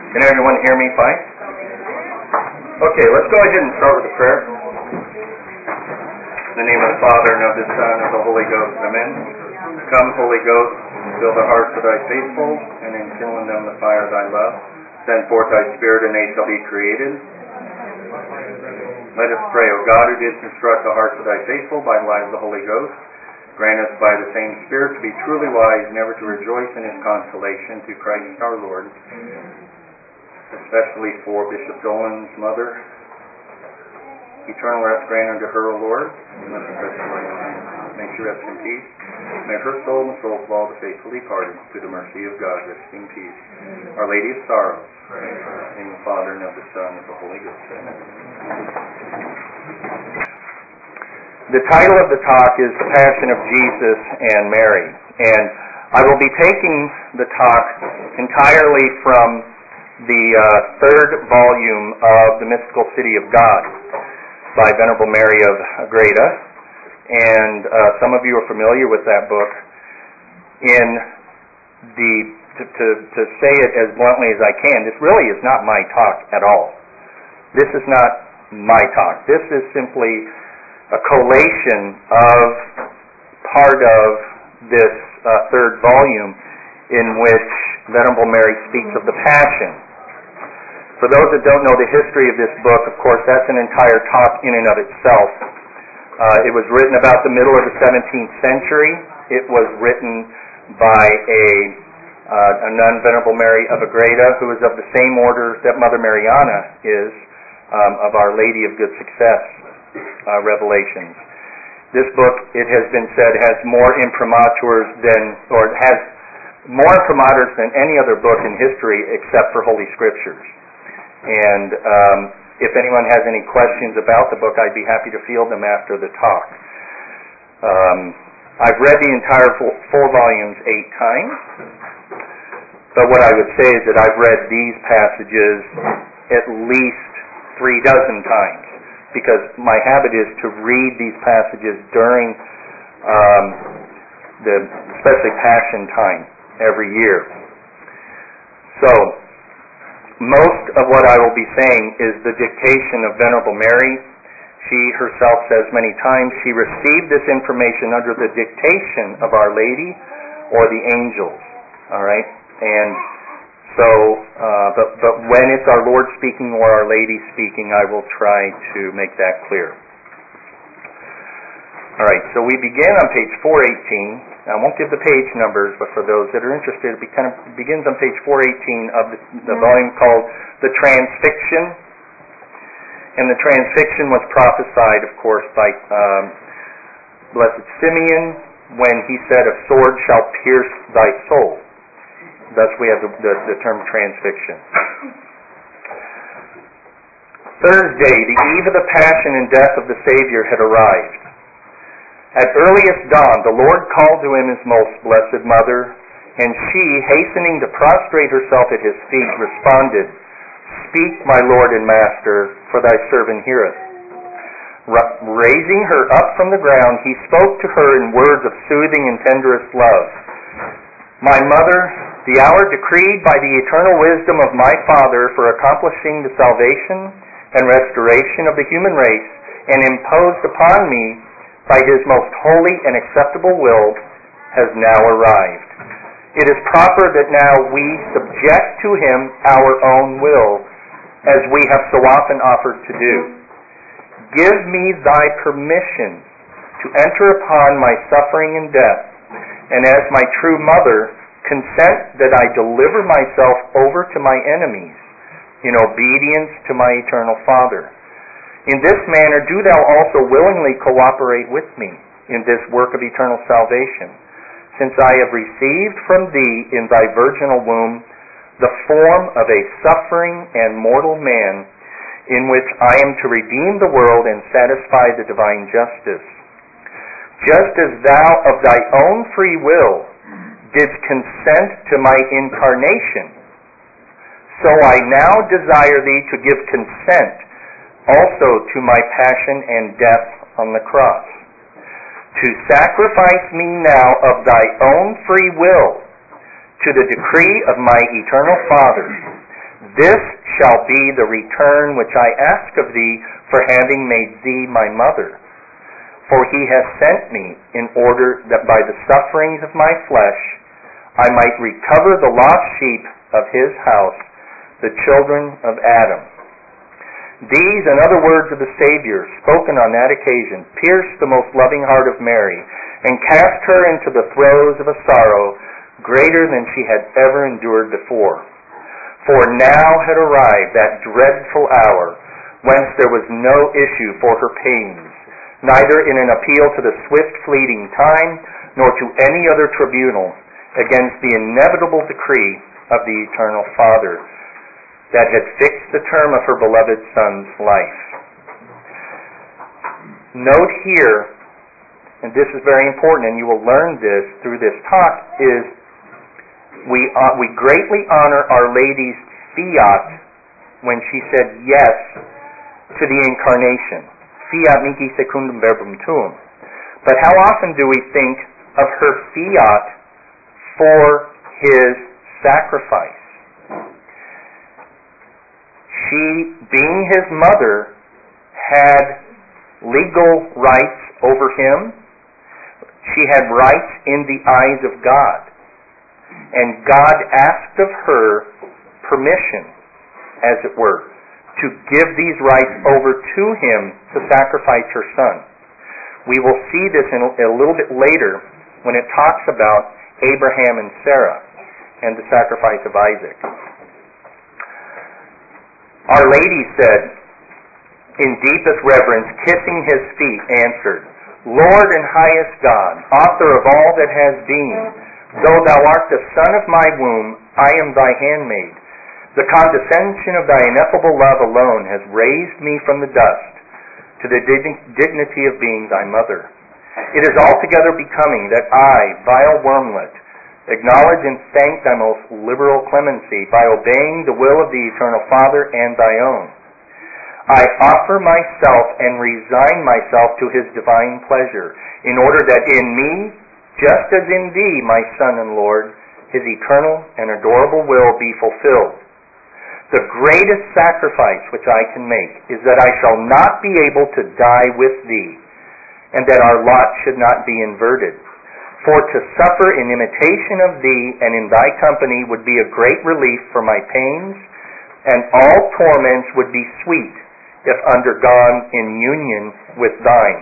Can everyone hear me fine? Okay, let's go ahead and start with a prayer. In the name of the Father, and of the Son, and of the Holy Ghost. Amen. Come, Holy Ghost, fill the hearts of thy faithful, and instill in them the fire of thy love. Send forth thy Spirit, and they shall be created. Let us pray. O God, who didst instruct the hearts of thy faithful by the light of the Holy Ghost, grant us by the same Spirit to be truly wise, never to rejoice in his consolation, through Christ our Lord. Especially for Bishop Dolan's mother. Eternal rest grant unto her, O Lord. May she rest in peace. May her soul and the souls of all the faithful departed, through the mercy of God, rest in peace. Our Lady of Sorrows. In the Father, and of the Son, and of the Holy Ghost. Amen. The title of the talk is The Passion of Jesus and Mary. And I will be taking the talk entirely from the third volume of The Mystical City of God by Venerable Mary of Agreda. And some of you are familiar with that book. To say it as bluntly as I can, this really is not my talk at all. This is not my talk. This is simply a collation of part of this third volume in which Venerable Mary speaks of the Passion. For those that don't know the history of this book, of course, that's an entire talk in and of itself. It was written about the middle of the 17th century. It was written by a nun, Venerable Mary of Agreda, who is of the same order that Mother Mariana is, of Our Lady of Good Success Revelations. This book, it has been said, has more imprimaturs than any other book in history except for Holy Scriptures. And if anyone has any questions about the book, I'd be happy to field them after the talk. I've read the entire four volumes 8 times, but what I would say is that I've read these passages at least 36 times, because my habit is to read these passages during especially Passion time every year. So, most of what I will be saying is the dictation of Venerable Mary. She herself says many times she received this information under the dictation of Our Lady or the angels. All right? And so, but when it's our Lord speaking or Our Lady speaking, I will try to make that clear. All right, so we begin on page 418. I won't give the page numbers, but for those that are interested, it begins on page 418 of the volume called The Transfixion. And the Transfixion was prophesied, of course, by Blessed Simeon when he said, "A sword shall pierce thy soul." Thus we have the term transfixion. Thursday, the eve of the Passion and death of the Savior, had arrived. At earliest dawn, the Lord called to him his most blessed Mother, and she, hastening to prostrate herself at his feet, responded, "Speak, my Lord and Master, for thy servant heareth." Raising her up from the ground, he spoke to her in words of soothing and tenderest love. "My Mother, the hour decreed by the eternal wisdom of my Father for accomplishing the salvation and restoration of the human race, and imposed upon me by his most holy and acceptable will, has now arrived. It is proper that now we subject to him our own will, as we have so often offered to do. Give me thy permission to enter upon my suffering and death, and as my true mother, consent that I deliver myself over to my enemies, in obedience to my eternal Father. In this manner do thou also willingly cooperate with me in this work of eternal salvation, since I have received from thee in thy virginal womb the form of a suffering and mortal man, in which I am to redeem the world and satisfy the divine justice. Just as thou of thy own free will didst consent to my incarnation, so I now desire thee to give consent also to my passion and death on the cross. To sacrifice me now of thy own free will to the decree of my eternal Father, This shall be the return which I ask of thee for having made thee my mother. For he has sent me in order that by the sufferings of my flesh I might recover the lost sheep of his house, the children of Adam. These and other words of the Savior, spoken on that occasion, pierced the most loving heart of Mary and cast her into the throes of a sorrow greater than she had ever endured before. For now had arrived that dreadful hour whence there was no issue for her pains, neither in an appeal to the swift fleeting time, nor to any other tribunal against the inevitable decree of the Eternal Father that had fixed the term of her beloved Son's life. Note here, and this is very important, and you will learn this through this talk, is we greatly honor Our Lady's fiat when she said yes to the Incarnation. Fiat mihi secundum verbum tuum. But how often do we think of her fiat for his sacrifice? She, being his mother, had legal rights over him. She had rights in the eyes of God. And God asked of her permission, as it were, to give these rights over to him to sacrifice her son. We will see this a little bit later when it talks about Abraham and Sarah and the sacrifice of Isaac. Our Lady said, in deepest reverence, kissing his feet, answered, Lord and highest God, author of all that has been, though thou art the son of my womb, I am thy handmaid. The condescension of thy ineffable love alone has raised me from the dust to the dignity of being thy mother. It is altogether becoming that I, vile wormlet, acknowledge and thank thy most liberal clemency by obeying the will of the Eternal Father and thy own. I offer myself and resign myself to his divine pleasure, in order that in me, just as in thee, my Son and Lord, his eternal and adorable will be fulfilled. The greatest sacrifice which I can make is that I shall not be able to die with thee, and that our lot should not be inverted. For to suffer in imitation of thee and in thy company would be a great relief for my pains, and all torments would be sweet if undergone in union with thine.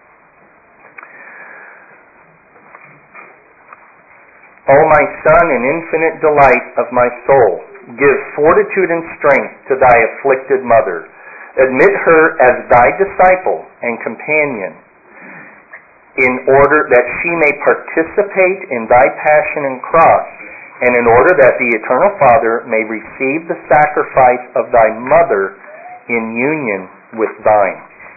O my Son and infinite delight of my soul, give fortitude and strength to thy afflicted mother. Admit her as thy disciple and companion, in order that she may participate in thy passion and cross, and in order that the Eternal Father may receive the sacrifice of thy mother in union with thine.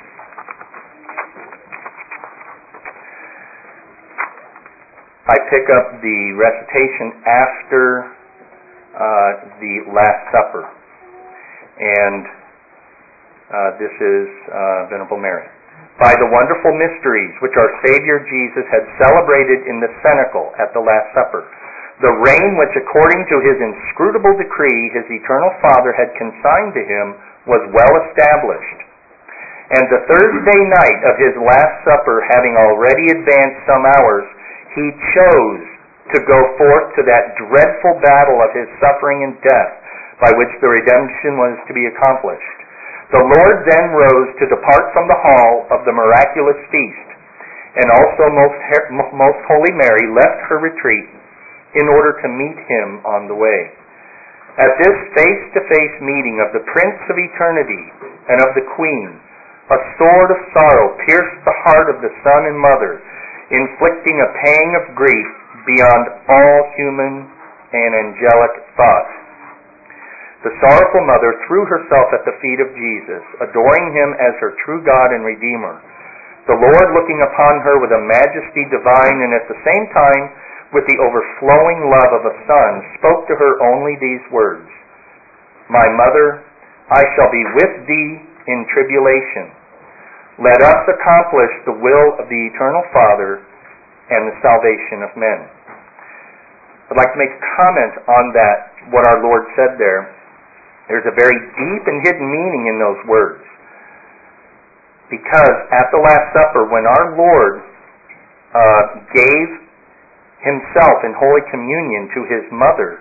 I pick up the recitation after the Last Supper, and this is Venerable Mary. By the wonderful mysteries which our Savior Jesus had celebrated in the cenacle at the Last Supper, the reign which according to his inscrutable decree his eternal Father had consigned to him was well established. And the Thursday night of his Last Supper having already advanced some hours, he chose to go forth to that dreadful battle of his suffering and death by which the redemption was to be accomplished. The Lord then rose to depart from the hall of the miraculous feast, and also most Holy Mary left her retreat in order to meet him on the way. At this face-to-face meeting of the Prince of Eternity and of the Queen, a sword of sorrow pierced the heart of the Son and Mother, inflicting a pang of grief beyond all human and angelic thought. The sorrowful mother threw herself at the feet of Jesus, adoring him as her true God and Redeemer. The Lord, looking upon her with a majesty divine and at the same time with the overflowing love of a son, spoke to her only these words, My mother, I shall be with thee in tribulation. Let us accomplish the will of the Eternal Father and the salvation of men. I'd like to make a comment on that, what our Lord said there. There's a very deep and hidden meaning in those words. Because at the Last Supper, when our Lord gave himself in Holy Communion to his mother,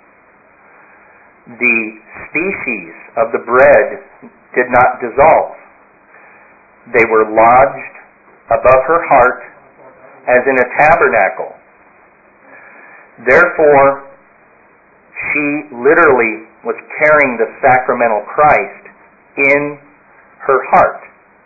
the species of the bread did not dissolve. They were lodged above her heart as in a tabernacle. Therefore, she literally was carrying the sacramental Christ in her heart.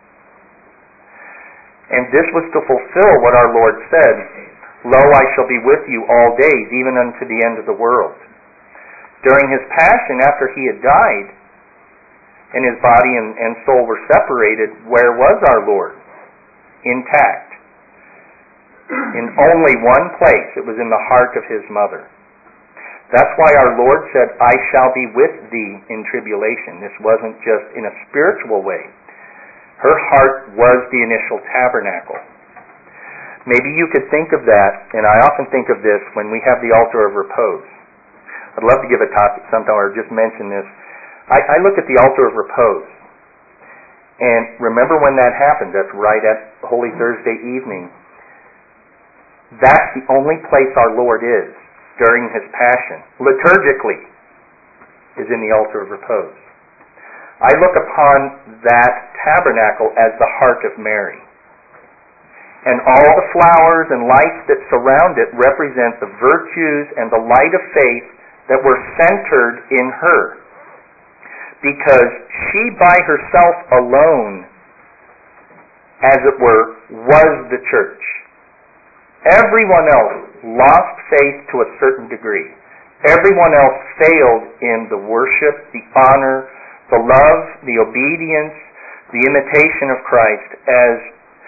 And this was to fulfill what our Lord said, "Lo, I shall be with you all days, even unto the end of the world." During his passion, after he had died, and his body and soul were separated, where was our Lord? Intact. In only one place. It was in the heart of his mother. That's why our Lord said, "I shall be with thee in tribulation." This wasn't just in a spiritual way. Her heart was the initial tabernacle. Maybe you could think of that, and I often think of this when we have the altar of repose. I'd love to give a topic sometime or just mention this. I look at the altar of repose. And remember when that happened, that's right at Holy Thursday evening. That's the only place our Lord is during his passion, liturgically, is in the altar of repose. I look upon that tabernacle as the heart of Mary. And all the flowers and lights that surround it represent the virtues and the light of faith that were centered in her. Because she by herself alone, as it were, was the church. Everyone else lost faith to a certain degree. Everyone else failed in the worship, the honor, the love, the obedience, the imitation of Christ as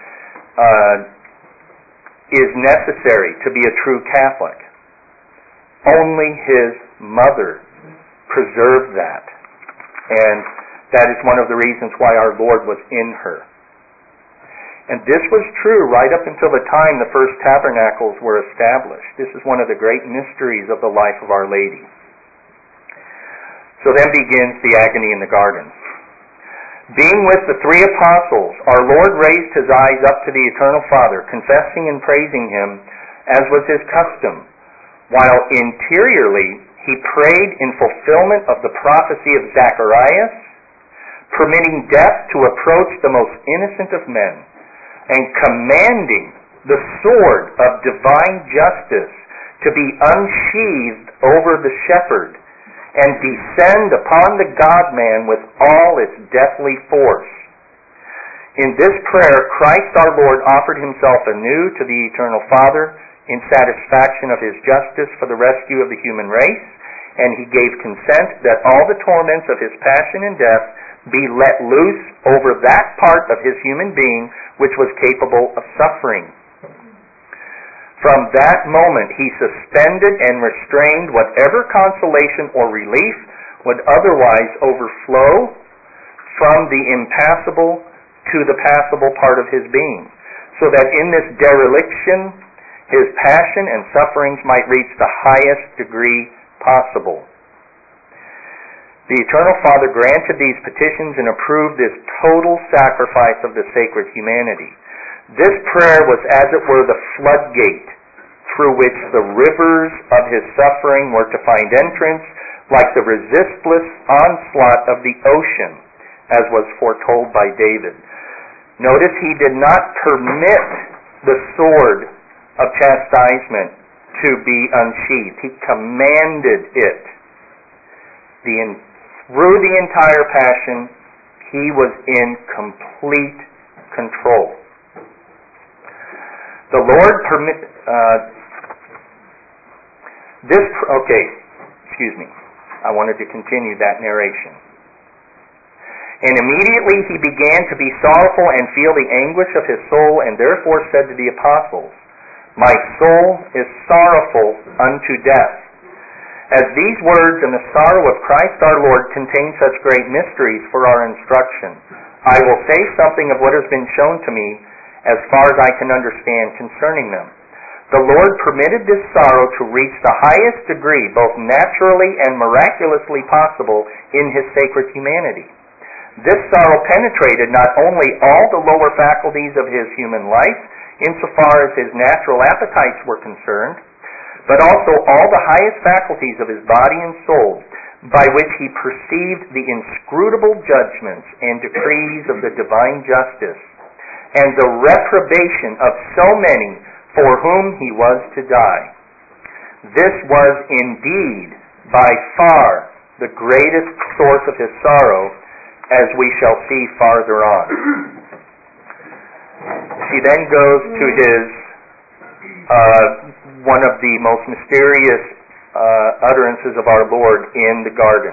is necessary to be a true Catholic. Only his mother preserved that. And that is one of the reasons why our Lord was in her. And this was true right up until the time the first tabernacles were established. This is one of the great mysteries of the life of Our Lady. So then begins the agony in the garden. Being with the three apostles, our Lord raised his eyes up to the eternal Father, confessing and praising him, as was his custom, while interiorly he prayed in fulfillment of the prophecy of Zacharias, permitting death to approach the most innocent of men, and commanding the sword of divine justice to be unsheathed over the shepherd and descend upon the God-man with all its deathly force. In this prayer, Christ our Lord offered himself anew to the eternal Father in satisfaction of his justice for the rescue of the human race, and he gave consent that all the torments of his passion and death be let loose over that part of his human being which was capable of suffering. From that moment, he suspended and restrained whatever consolation or relief would otherwise overflow from the impassible to the passible part of his being, so that in this dereliction, his passion and sufferings might reach the highest degree possible. The Eternal Father granted these petitions and approved this total sacrifice of the sacred humanity. This prayer was, as it were, the floodgate through which the rivers of his suffering were to find entrance, like the resistless onslaught of the ocean, as was foretold by David. Notice he did not permit the sword of chastisement to be unsheathed. He commanded it. Through the entire passion, he was in complete control. The Lord I wanted to continue that narration. And immediately he began to be sorrowful and feel the anguish of his soul, and therefore said to the apostles, "My soul is sorrowful unto death." As these words and the sorrow of Christ our Lord contain such great mysteries for our instruction, I will say something of what has been shown to me as far as I can understand concerning them. The Lord permitted this sorrow to reach the highest degree, both naturally and miraculously possible, in His sacred humanity. This sorrow penetrated not only all the lower faculties of His human life, insofar as His natural appetites were concerned, but also all the highest faculties of His body and soul, by which He perceived the inscrutable judgments and decrees of the divine justice, and the reprobation of so many for whom He was to die. This was indeed by far the greatest source of His sorrow, as we shall see farther on. She then goes to His one of the most mysterious utterances of our Lord in the garden.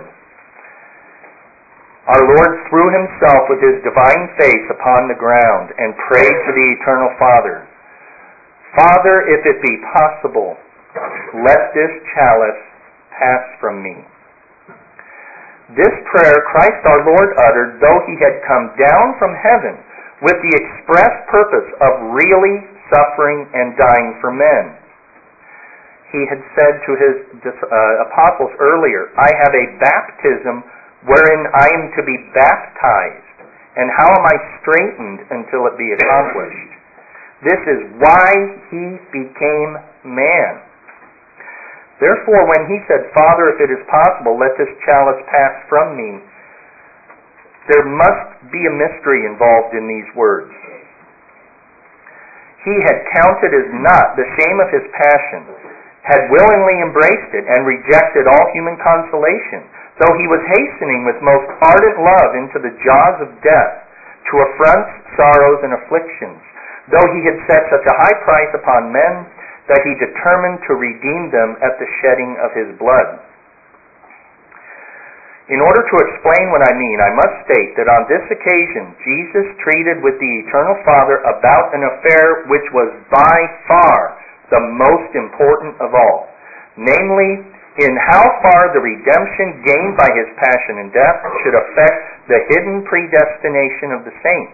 Our Lord threw Himself with His divine face upon the ground and prayed to the Eternal Father, "Father, if it be possible, let this chalice pass from me." This prayer Christ our Lord uttered though He had come down from heaven with the express purpose of really suffering and dying for men. He had said to His apostles earlier, "I have a baptism wherein I am to be baptized, and how am I straitened until it be accomplished?" This is why He became man. Therefore, when He said, "Father, if it is possible, let this chalice pass from me," there must be a mystery involved in these words. He had counted as naught the shame of His passion, had willingly embraced it, and rejected all human consolation, though He was hastening with most ardent love into the jaws of death, to affronts, sorrows, and afflictions, though He had set such a high price upon men that He determined to redeem them at the shedding of His blood. In order to explain what I mean, I must state that on this occasion, Jesus treated with the Eternal Father about an affair which was by far the most important of all, namely, in how far the redemption gained by His passion and death should affect the hidden predestination of the saints.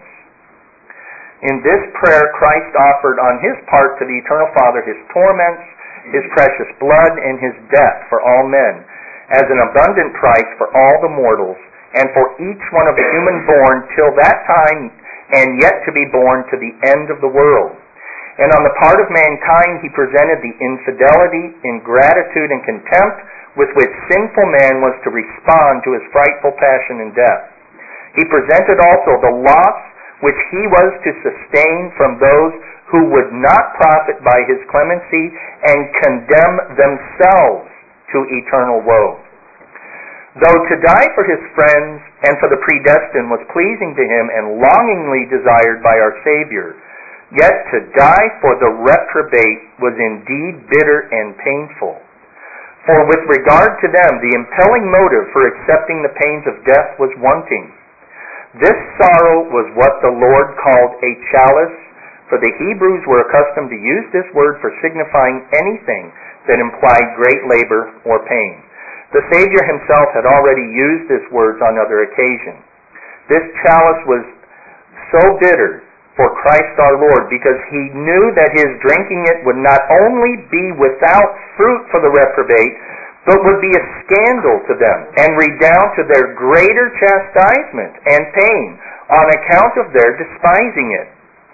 In this prayer, Christ offered on His part to the Eternal Father His torments, His precious blood, and His death for all men, as an abundant price for all the mortals, and for each one of the human born till that time, and yet to be born to the end of the world. And on the part of mankind, He presented the infidelity, ingratitude, and contempt with which sinful man was to respond to His frightful passion and death. He presented also the loss which He was to sustain from those who would not profit by His clemency and condemn themselves to eternal woe. Though to die for His friends and for the predestined was pleasing to Him and longingly desired by our Savior, yet to die for the reprobate was indeed bitter and painful. For with regard to them, the impelling motive for accepting the pains of death was wanting. This sorrow was what the Lord called a chalice, for the Hebrews were accustomed to use this word for signifying anything that implied great labor or pain. The Savior Himself had already used this word on other occasions. This chalice was so bitter for Christ our Lord because He knew that His drinking it would not only be without fruit for the reprobate, but would be a scandal to them and redound to their greater chastisement and pain on account of their despising it.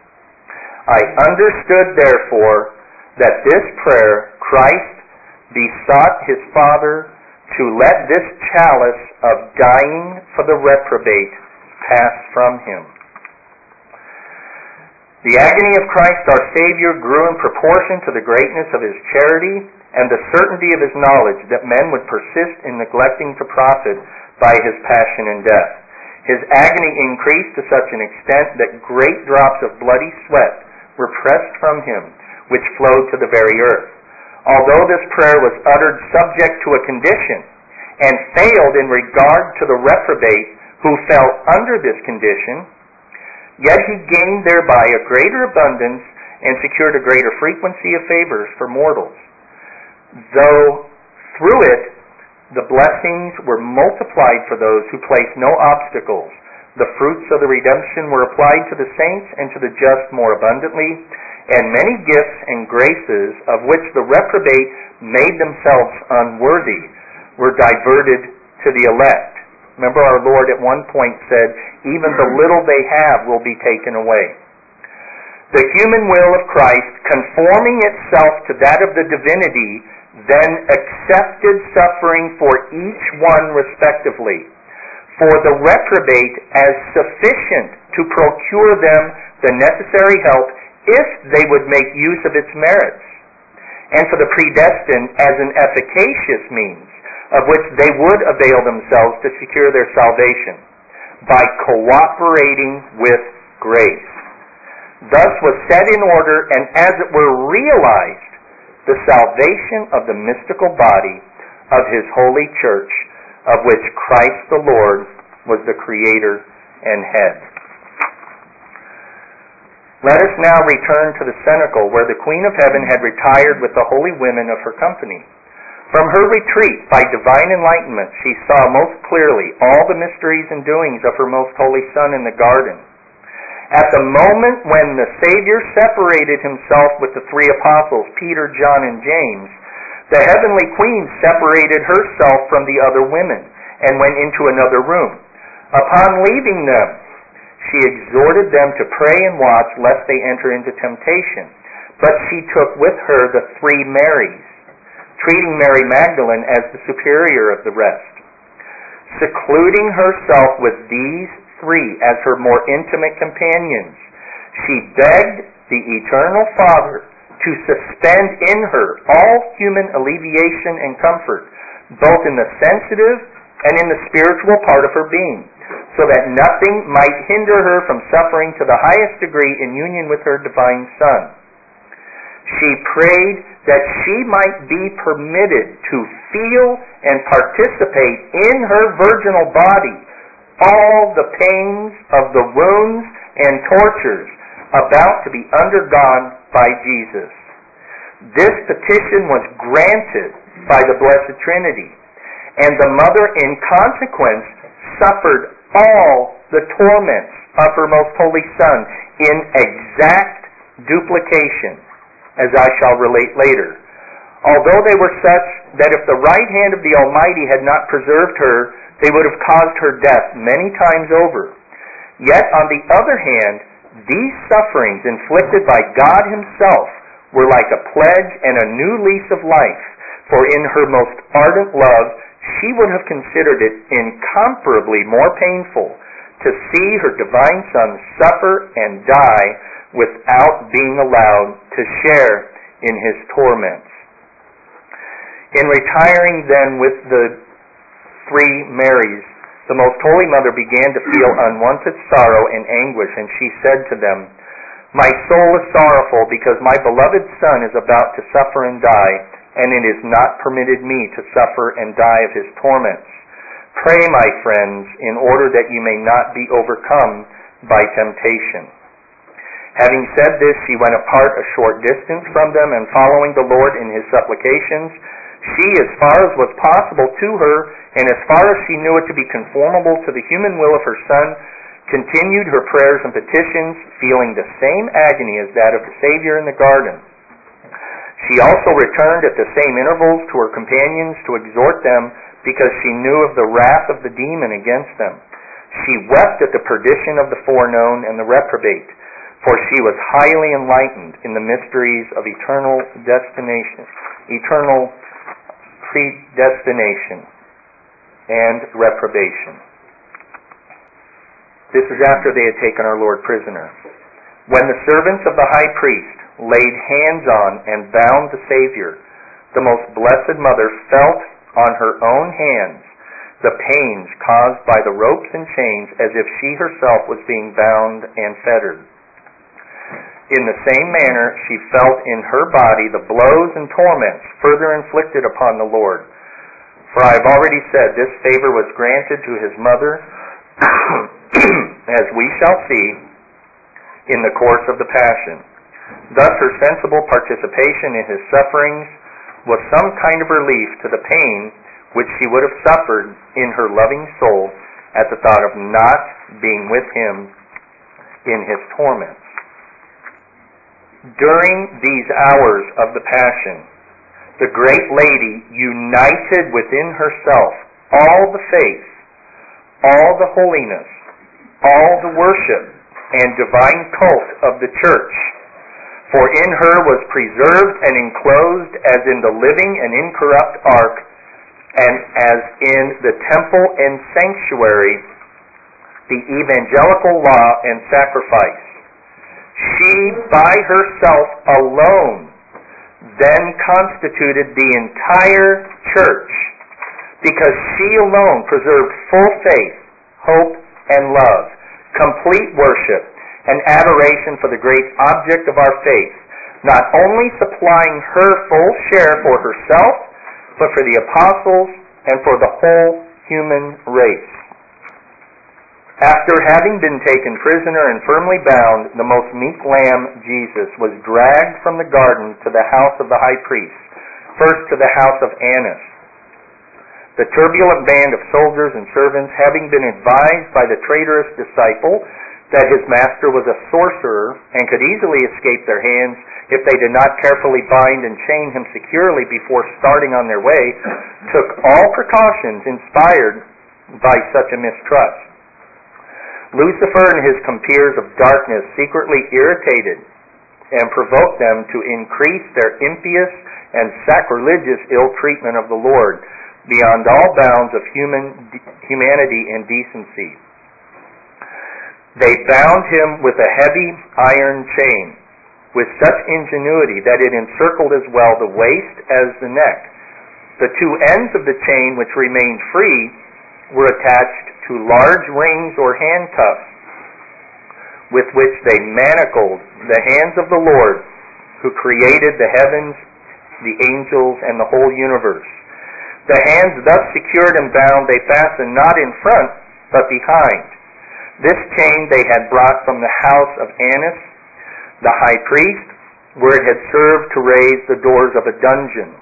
I understood, therefore, that this prayer Christ besought His Father to let this chalice of dying for the reprobate pass from Him. The agony of Christ our Savior grew in proportion to the greatness of His charity and the certainty of His knowledge that men would persist in neglecting to profit by His passion and death. His agony increased to such an extent that great drops of bloody sweat were pressed from Him, which flowed to the very earth. Although this prayer was uttered subject to a condition, and failed in regard to the reprobate who fell under this condition, yet He gained thereby a greater abundance and secured a greater frequency of favors for mortals. Though through it the blessings were multiplied for those who placed no obstacles, the fruits of the redemption were applied to the saints and to the just more abundantly, and many gifts and graces of which the reprobate made themselves unworthy were diverted to the elect. Remember, our Lord at one point said, even the little they have will be taken away. The human will of Christ, conforming itself to that of the divinity, then accepted suffering for each one respectively, for the reprobate as sufficient to procure them the necessary help if they would make use of its merits, and for the predestined as an efficacious means of which they would avail themselves to secure their salvation by cooperating with grace. Thus was set in order and as it were realized the salvation of the mystical body of His holy church, of which Christ the Lord was the creator and head. Let us now return to the cenacle where the Queen of Heaven had retired with the holy women of her company. From her retreat by divine enlightenment she saw most clearly all the mysteries and doings of her most holy Son in the garden. At the moment when the Savior separated Himself with the three apostles, Peter, John, and James, the heavenly Queen separated herself from the other women and went into another room. Upon leaving them, she exhorted them to pray and watch lest they enter into temptation. But she took with her the three Marys, treating Mary Magdalene as the superior of the rest. Secluding herself with these three as her more intimate companions, she begged the Eternal Father to suspend in her all human alleviation and comfort, both in the sensitive and in the spiritual part of her being, so that nothing might hinder her from suffering to the highest degree in union with her divine Son. She prayed that she might be permitted to feel and participate in her virginal body all the pains of the wounds and tortures about to be undergone by Jesus. This petition was granted by the Blessed Trinity, and the Mother in consequence suffered all the torments of her most holy Son in exact duplication, as I shall relate later. Although they were such that if the right hand of the Almighty had not preserved her, they would have caused her death many times over. Yet, on the other hand, these sufferings inflicted by God Himself were like a pledge and a new lease of life, for in her most ardent love she would have considered it incomparably more painful to see her divine Son suffer and die without being allowed to share in His torments. In retiring then with the three Marys, the Most Holy Mother began to feel unwonted sorrow and anguish, and she said to them, "My soul is sorrowful because my beloved Son is about to suffer and die, and it is not permitted me to suffer and die of His torments. Pray, my friends, in order that you may not be overcome by temptation." Having said this, she went apart a short distance from them, and following the Lord in His supplications, she, as far as was possible to her, and as far as she knew it to be conformable to the human will of her Son, continued her prayers and petitions, feeling the same agony as that of the Savior in the garden. She also returned at the same intervals to her companions to exhort them, because she knew of the wrath of the demon against them. She wept at the perdition of the foreknown and the reprobate, for she was highly enlightened in the mysteries of eternal predestination and reprobation. This is after they had taken our Lord prisoner. When the servants of the high priest laid hands on and bound the Savior, the most blessed Mother felt on her own hands the pains caused by the ropes and chains, as if she herself was being bound and fettered. In the same manner, she felt in her body the blows and torments further inflicted upon the Lord. For I have already said this favor was granted to His Mother, as we shall see in the course of the Passion. Thus her sensible participation in His sufferings was some kind of relief to the pain which she would have suffered in her loving soul at the thought of not being with Him in His torments. During these hours of the Passion, the great lady united within herself all the faith, all the holiness, all the worship, and divine cult of the Church. For in her was preserved and enclosed as in the living and incorrupt ark, and as in the temple and sanctuary, the evangelical law and sacrifice. She by herself alone then constituted the entire Church, because she alone preserved full faith, hope, and love, complete worship, and adoration for the great object of our faith, not only supplying her full share for herself, but for the apostles and for the whole human race. After having been taken prisoner and firmly bound, the most meek lamb, Jesus, was dragged from the garden to the house of the high priest, first to the house of Annas. The turbulent band of soldiers and servants, having been advised by the traitorous disciple that his master was a sorcerer and could easily escape their hands if they did not carefully bind and chain him securely before starting on their way, took all precautions inspired by such a mistrust. Lucifer and his compeers of darkness secretly irritated and provoked them to increase their impious and sacrilegious ill-treatment of the Lord beyond all bounds of humanity and decency. They bound him with a heavy iron chain, with such ingenuity that it encircled as well the waist as the neck. The two ends of the chain, which remained free, were attached to large rings or handcuffs, with which they manacled the hands of the Lord, who created the heavens, the angels, and the whole universe. The hands thus secured and bound they fastened not in front, but behind. This chain they had brought from the house of Annas, the high priest, where it had served to raise the doors of a dungeon.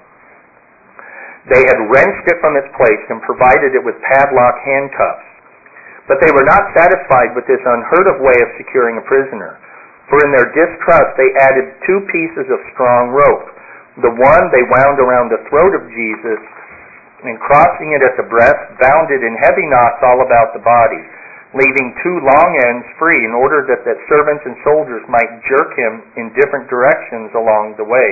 They had wrenched it from its place and provided it with padlock handcuffs. But they were not satisfied with this unheard of way of securing a prisoner, for in their distrust they added 2 pieces of strong rope. The one they wound around the throat of Jesus, and crossing it at the breast, bound it in heavy knots all about the body, leaving 2 long ends free in order that the servants and soldiers might jerk him in different directions along the way.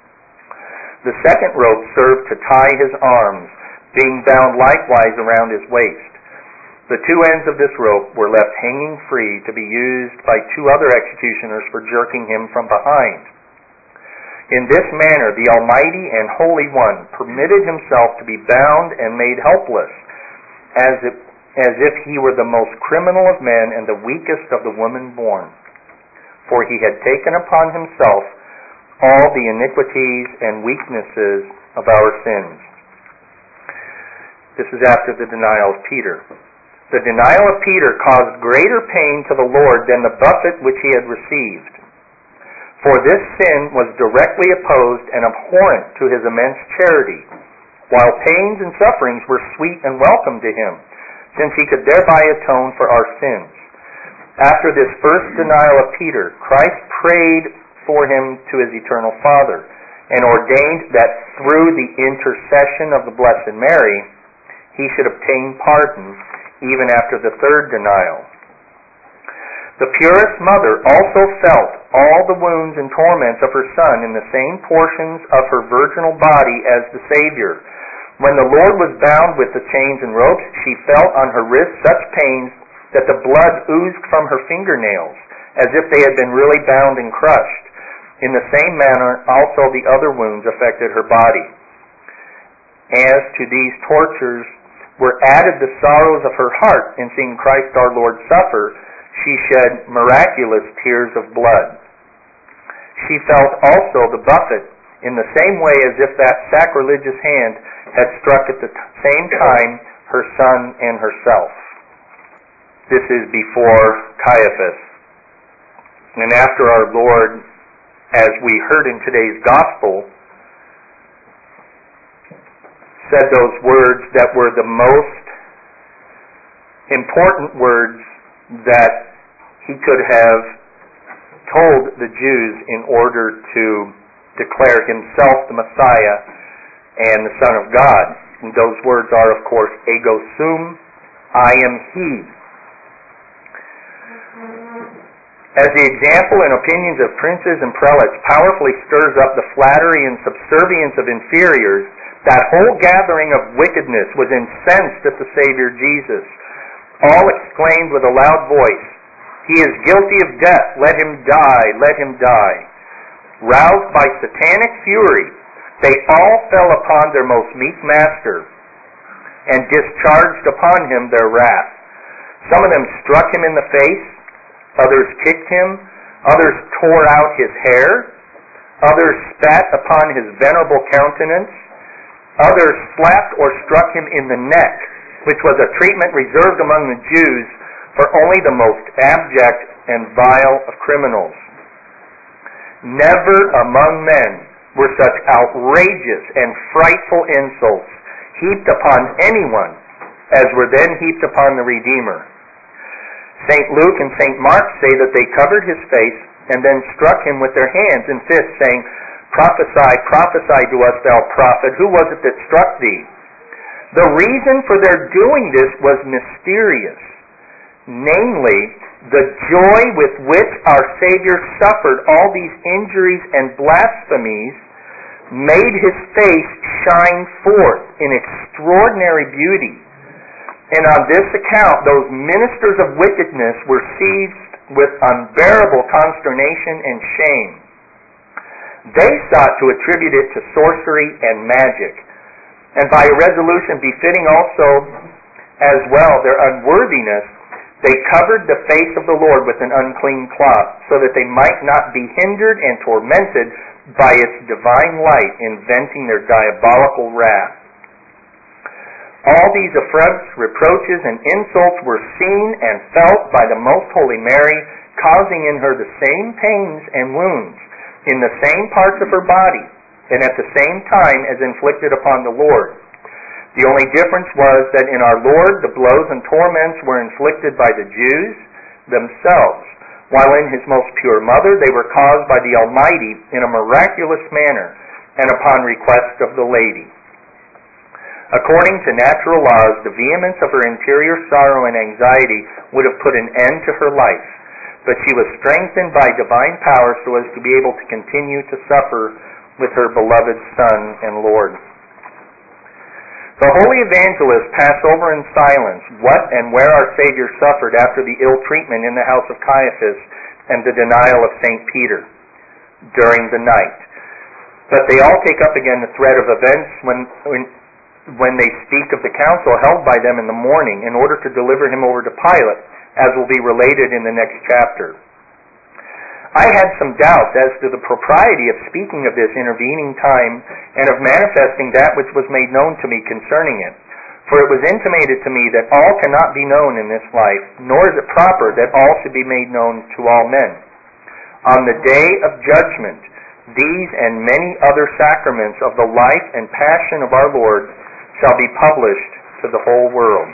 The second rope served to tie his arms, being bound likewise around his waist. The 2 ends of this rope were left hanging free to be used by 2 other executioners for jerking him from behind. In this manner, the Almighty and Holy One permitted himself to be bound and made helpless, as if he were the most criminal of men and the weakest of the woman born. For he had taken upon himself all the iniquities and weaknesses of our sins. This is after the denial of Peter. The denial of Peter caused greater pain to the Lord than the buffet which he had received. For this sin was directly opposed and abhorrent to his immense charity, while pains and sufferings were sweet and welcome to him, since he could thereby atone for our sins. After this first denial of Peter, Christ prayed for him to his eternal Father, and ordained that through the intercession of the Blessed Mary, he should obtain pardon even after the third denial. The purest mother also felt all the wounds and torments of her Son in the same portions of her virginal body as the Savior. When the Lord was bound with the chains and ropes, she felt on her wrists such pains that the blood oozed from her fingernails, as if they had been really bound and crushed. In the same manner, also the other wounds affected her body. As to these tortures were added the sorrows of her heart in seeing Christ our Lord suffer, she shed miraculous tears of blood. She felt also the buffet in the same way as if that sacrilegious hand had struck at the same time her Son and herself. This is before Caiaphas. And after our Lord, as we heard in today's gospel, said those words that were the most important words that he could have told the Jews in order to declare himself the Messiah and the Son of God. And those words are, of course, ego sum, I am he. As the example and opinions of princes and prelates powerfully stirs up the flattery and subservience of inferiors, that whole gathering of wickedness was incensed at the Savior Jesus. All exclaimed with a loud voice, "He is guilty of death, let him die, let him die." Roused by satanic fury, they all fell upon their most meek master and discharged upon him their wrath. Some of them struck him in the face, others kicked him, others tore out his hair, others spat upon his venerable countenance, others slapped or struck him in the neck, which was a treatment reserved among the Jews for only the most abject and vile of criminals. Never among men were such outrageous and frightful insults heaped upon anyone as were then heaped upon the Redeemer. St. Luke and St. Mark say that they covered his face and then struck him with their hands and fists, saying, "Prophesy, prophesy to us, thou prophet, who was it that struck thee?" The reason for their doing this was mysterious, namely, the joy with which our Savior suffered all these injuries and blasphemies made his face shine forth in extraordinary beauty. And on this account, those ministers of wickedness were seized with unbearable consternation and shame. They sought to attribute it to sorcery and magic, and by a resolution befitting also as well their unworthiness, they covered the face of the Lord with an unclean cloth, so that they might not be hindered and tormented by its divine light in venting their diabolical wrath. All these affronts, reproaches, and insults were seen and felt by the Most Holy Mary, causing in her the same pains and wounds in the same parts of her body, and at the same time as inflicted upon the Lord. The only difference was that in our Lord the blows and torments were inflicted by the Jews themselves, while in his most pure mother they were caused by the Almighty in a miraculous manner and upon request of the Lady. According to natural laws, the vehemence of her interior sorrow and anxiety would have put an end to her life, but she was strengthened by divine power so as to be able to continue to suffer with her beloved Son and Lord. The holy evangelists pass over in silence what and where our Savior suffered after the ill treatment in the house of Caiaphas and the denial of St. Peter during the night. But they all take up again the thread of events when they speak of the council held by them in the morning in order to deliver him over to Pilate, as will be related in the next chapter. I had some doubts as to the propriety of speaking of this intervening time and of manifesting that which was made known to me concerning it. For it was intimated to me that all cannot be known in this life, nor is it proper that all should be made known to all men. On the day of judgment, these and many other sacraments of the life and passion of our Lord shall be published to the whole world.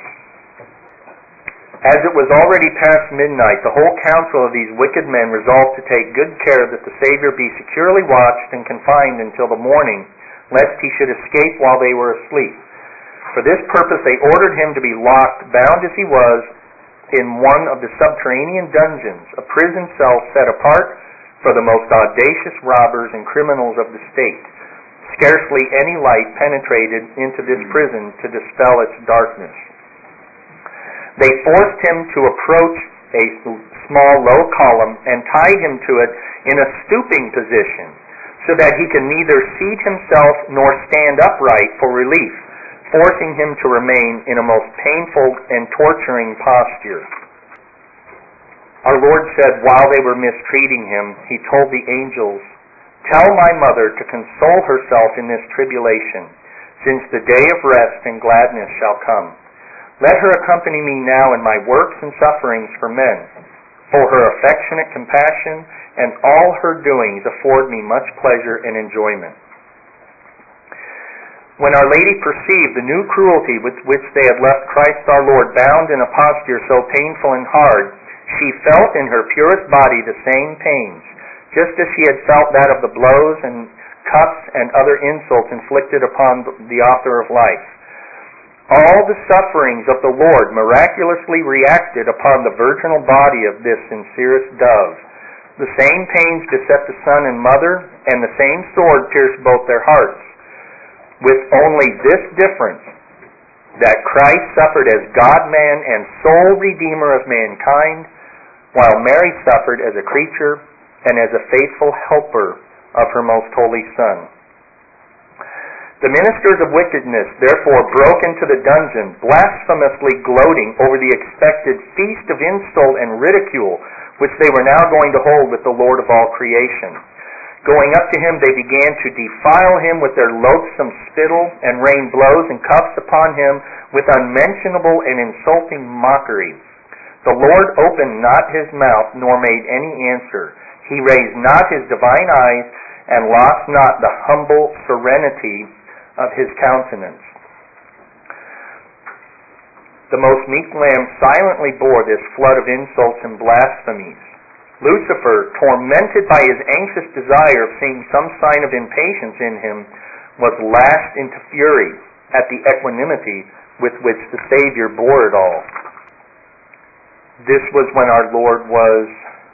As it was already past midnight, the whole council of these wicked men resolved to take good care that the Savior be securely watched and confined until the morning, lest he should escape while they were asleep. For this purpose they ordered him to be locked, bound as he was, in one of the subterranean dungeons, a prison cell set apart for the most audacious robbers and criminals of the state. Scarcely any light penetrated into this prison to dispel its darkness. They forced him to approach a small low column and tied him to it in a stooping position so that he could neither seat himself nor stand upright for relief, forcing him to remain in a most painful and torturing posture. Our Lord said while they were mistreating him, he told the angels, "Tell my mother to console herself in this tribulation, since the day of rest and gladness shall come. Let her accompany me now in my works and sufferings for men, for her affectionate compassion and all her doings afford me much pleasure and enjoyment." When Our Lady perceived the new cruelty with which they had left Christ our Lord bound in a posture so painful and hard, she felt in her purest body the same pains, just as she had felt that of the blows and cuffs and other insults inflicted upon the author of life. All the sufferings of the Lord miraculously reacted upon the virginal body of this sincerest dove. The same pains beset the son and mother, and the same sword pierced both their hearts, with only this difference, that Christ suffered as God-man and sole Redeemer of mankind, while Mary suffered as a creature and as a faithful helper of her most holy Son. The ministers of wickedness therefore broke into the dungeon, blasphemously gloating over the expected feast of insult and ridicule which they were now going to hold with the Lord of all creation. Going up to him, they began to defile him with their loathsome spittle and rain blows and cuffs upon him with unmentionable and insulting mockery. The Lord opened not his mouth, nor made any answer. He raised not his divine eyes, and lost not the humble serenity of his countenance. The most meek Lamb silently bore this flood of insults and blasphemies. Lucifer, tormented by his anxious desire of seeing some sign of impatience in him, was lashed into fury at the equanimity with which the Savior bore it all. This was when our Lord was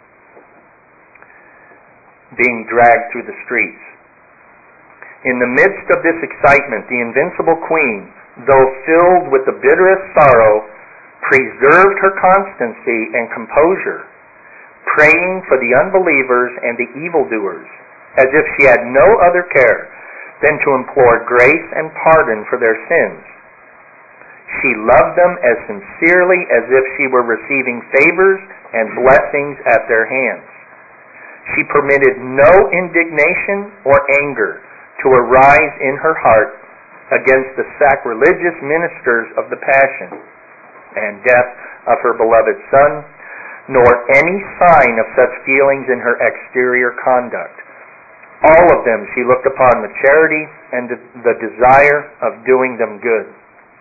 being dragged through the streets. In the midst of this excitement, the invincible queen, though filled with the bitterest sorrow, preserved her constancy and composure, praying for the unbelievers and the evildoers, as if she had no other care than to implore grace and pardon for their sins. She loved them as sincerely as if she were receiving favors and blessings at their hands. She permitted no indignation or anger to arise in her heart against the sacrilegious ministers of the passion and death of her beloved Son, nor any sign of such feelings in her exterior conduct. All of them she looked upon with charity and the desire of doing them good.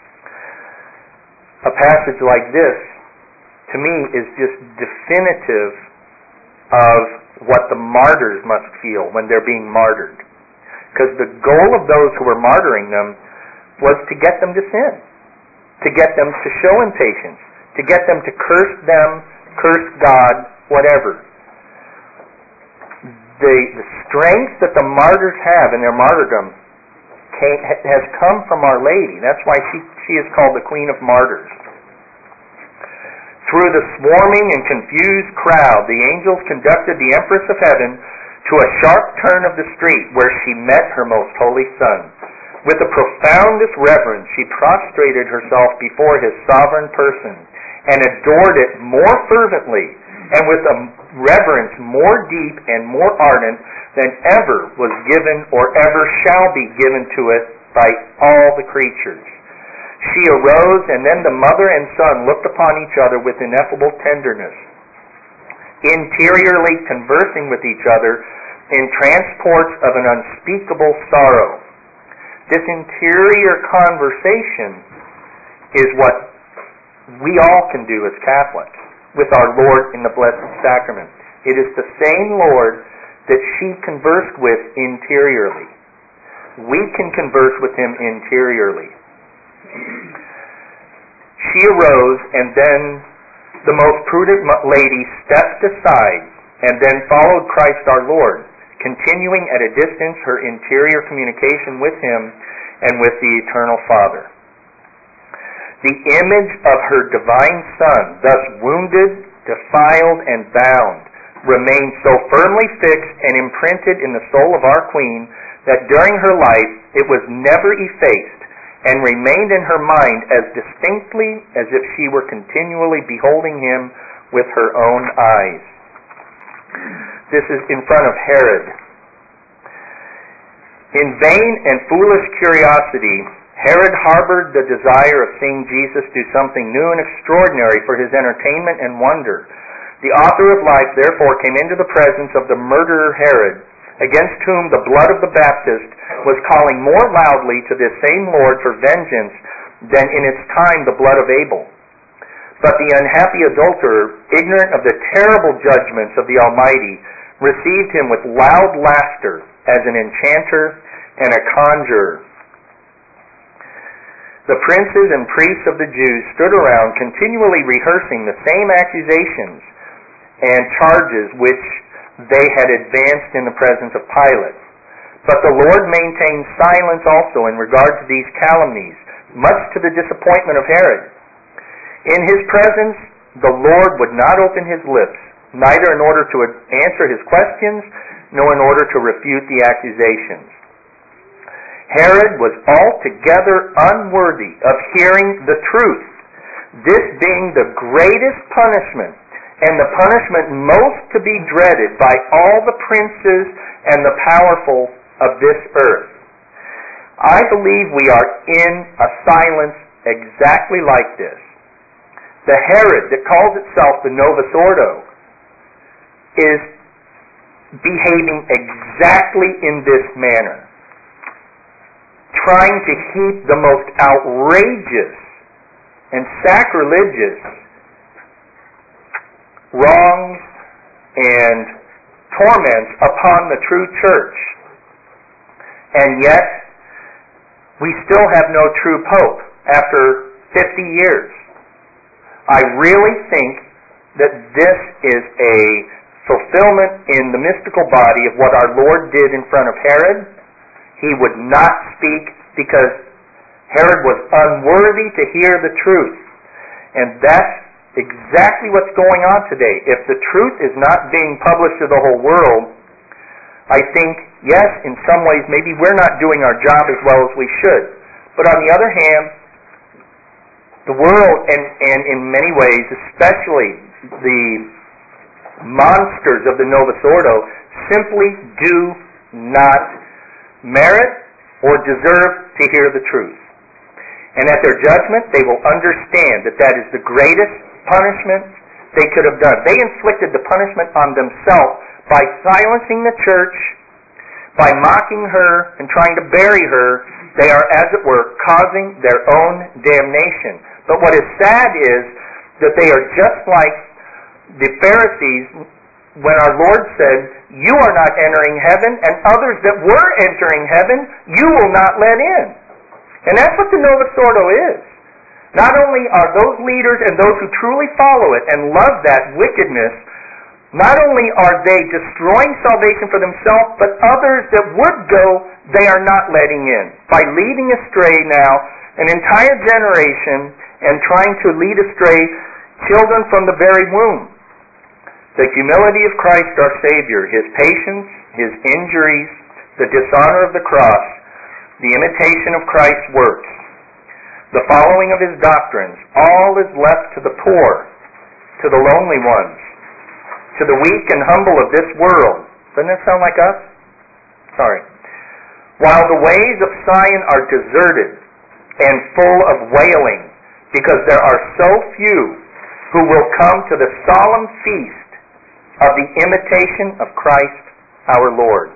A passage like this, to me, is just definitive of what the martyrs must feel when they're being martyred. Because the goal of those who were martyring them was to get them to sin, to get them to show impatience, to get them to curse God, whatever. The strength that the martyrs have in their martyrdom has come from Our Lady. That's why she is called the Queen of Martyrs. Through the swarming and confused crowd, the angels conducted the Empress of Heaven to a sharp turn of the street where she met her most holy Son. With the profoundest reverence, she prostrated herself before his sovereign person and adored it more fervently and with a reverence more deep and more ardent than ever was given or ever shall be given to it by all the creatures. She arose, and then the mother and son looked upon each other with ineffable tenderness, interiorly conversing with each other in transports of an unspeakable sorrow. This interior conversation is what we all can do as Catholics with our Lord in the Blessed Sacrament. It is the same Lord that she conversed with interiorly. We can converse with him interiorly. She arose, and then the most prudent lady stepped aside and then followed Christ our Lord, continuing at a distance her interior communication with him and with the Eternal Father. The image of her divine Son, thus wounded, defiled, and bound, remained so firmly fixed and imprinted in the soul of our Queen that during her life it was never effaced and remained in her mind as distinctly as if she were continually beholding him with her own eyes. This is in front of Herod. In vain and foolish curiosity, Herod harbored the desire of seeing Jesus do something new and extraordinary for his entertainment and wonder. The author of life therefore came into the presence of the murderer Herod, against whom the blood of the Baptist was calling more loudly to this same Lord for vengeance than in its time the blood of Abel. But the unhappy adulterer, ignorant of the terrible judgments of the Almighty, received him with loud laughter as an enchanter and a conjurer. The princes and priests of the Jews stood around continually rehearsing the same accusations and charges which they had advanced in the presence of Pilate. But the Lord maintained silence also in regard to these calumnies, much to the disappointment of Herod. In his presence, the Lord would not open his lips, neither in order to answer his questions, nor in order to refute the accusations. Herod was altogether unworthy of hearing the truth, this being the greatest punishment, and the punishment most to be dreaded by all the princes and the powerful of this earth. I believe we are in a silence exactly like this. The Herod that calls itself the Novus Ordo is behaving exactly in this manner, trying to heap the most outrageous and sacrilegious wrongs and torments upon the true church. And yet, we still have no true pope after 50 years. I really think that this is a fulfillment in the mystical body of what our Lord did in front of Herod. He would not speak because Herod was unworthy to hear the truth. And that's exactly what's going on today. If the truth is not being published to the whole world, I think, yes, in some ways, maybe we're not doing our job as well as we should. But on the other hand, the world, and in many ways, especially the monsters of the Novus Ordo, simply do not merit or deserve to hear the truth. And at their judgment, they will understand that that is the greatest punishment they could have done. They inflicted the punishment on themselves by silencing the church, by mocking her and trying to bury her. They are, as it were, causing their own damnation. But what is sad is that they are just like the Pharisees when our Lord said, "You are not entering heaven, and others that were entering heaven, you will not let in." And that's what the Novus Ordo is. Not only are those leaders and those who truly follow it and love that wickedness, not only are they destroying salvation for themselves, but others that would go, they are not letting in. By leading astray now an entire generation and trying to lead astray children from the very womb. The humility of Christ our Savior, His patience, His injuries, the dishonor of the cross, the imitation of Christ's works, the following of His doctrines, all is left to the poor, to the lonely ones, to the weak and humble of this world. Doesn't that sound like us? Sorry. While the ways of Zion are deserted and full of wailing, because there are so few who will come to the solemn feast of the imitation of Christ our Lord.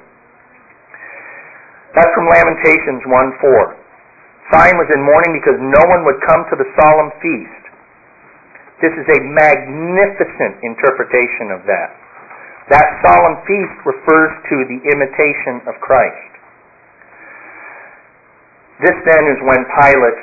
That's from Lamentations 1:4. Zion was in mourning because no one would come to the solemn feast. This is a magnificent interpretation of that. That solemn feast refers to the imitation of Christ. This then is when Pilate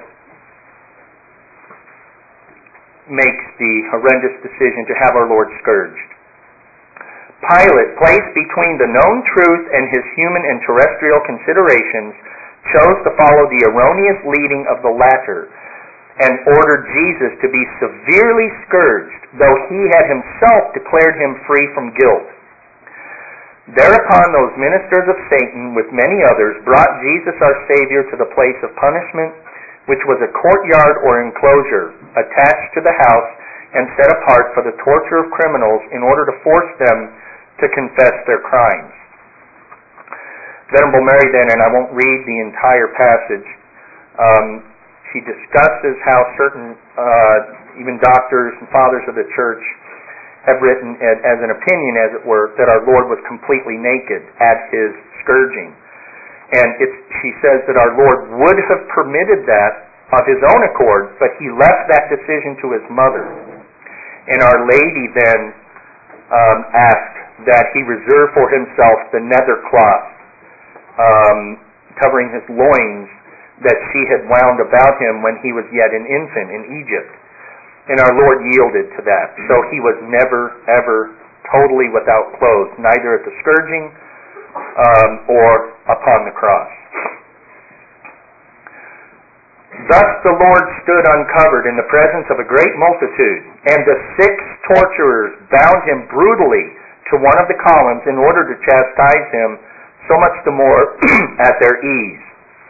makes the horrendous decision to have our Lord scourged. Pilate, placed between the known truth and his human and terrestrial considerations, chose to follow the erroneous leading of the latter and ordered Jesus to be severely scourged, though he had himself declared him free from guilt. Thereupon those ministers of Satan, with many others, brought Jesus our Savior to the place of punishment, which was a courtyard or enclosure attached to the house and set apart for the torture of criminals in order to force them to confess their crimes. Venerable Mary then, and I won't read the entire passage, she discusses how certain, even doctors and fathers of the church have written as an opinion, as it were, that our Lord was completely naked at His scourging. And she says that our Lord would have permitted that of His own accord, but He left that decision to His mother. And Our Lady then asked that he reserve for himself the nether cloth covering his loins that she had wound about him when he was yet an infant in Egypt. And our Lord yielded to that. So he was never, ever totally without clothes, neither at the scourging or upon the cross. Thus the Lord stood uncovered in the presence of a great multitude, and the 6 torturers bound him brutally to one of the columns in order to chastise him so much the more at their ease.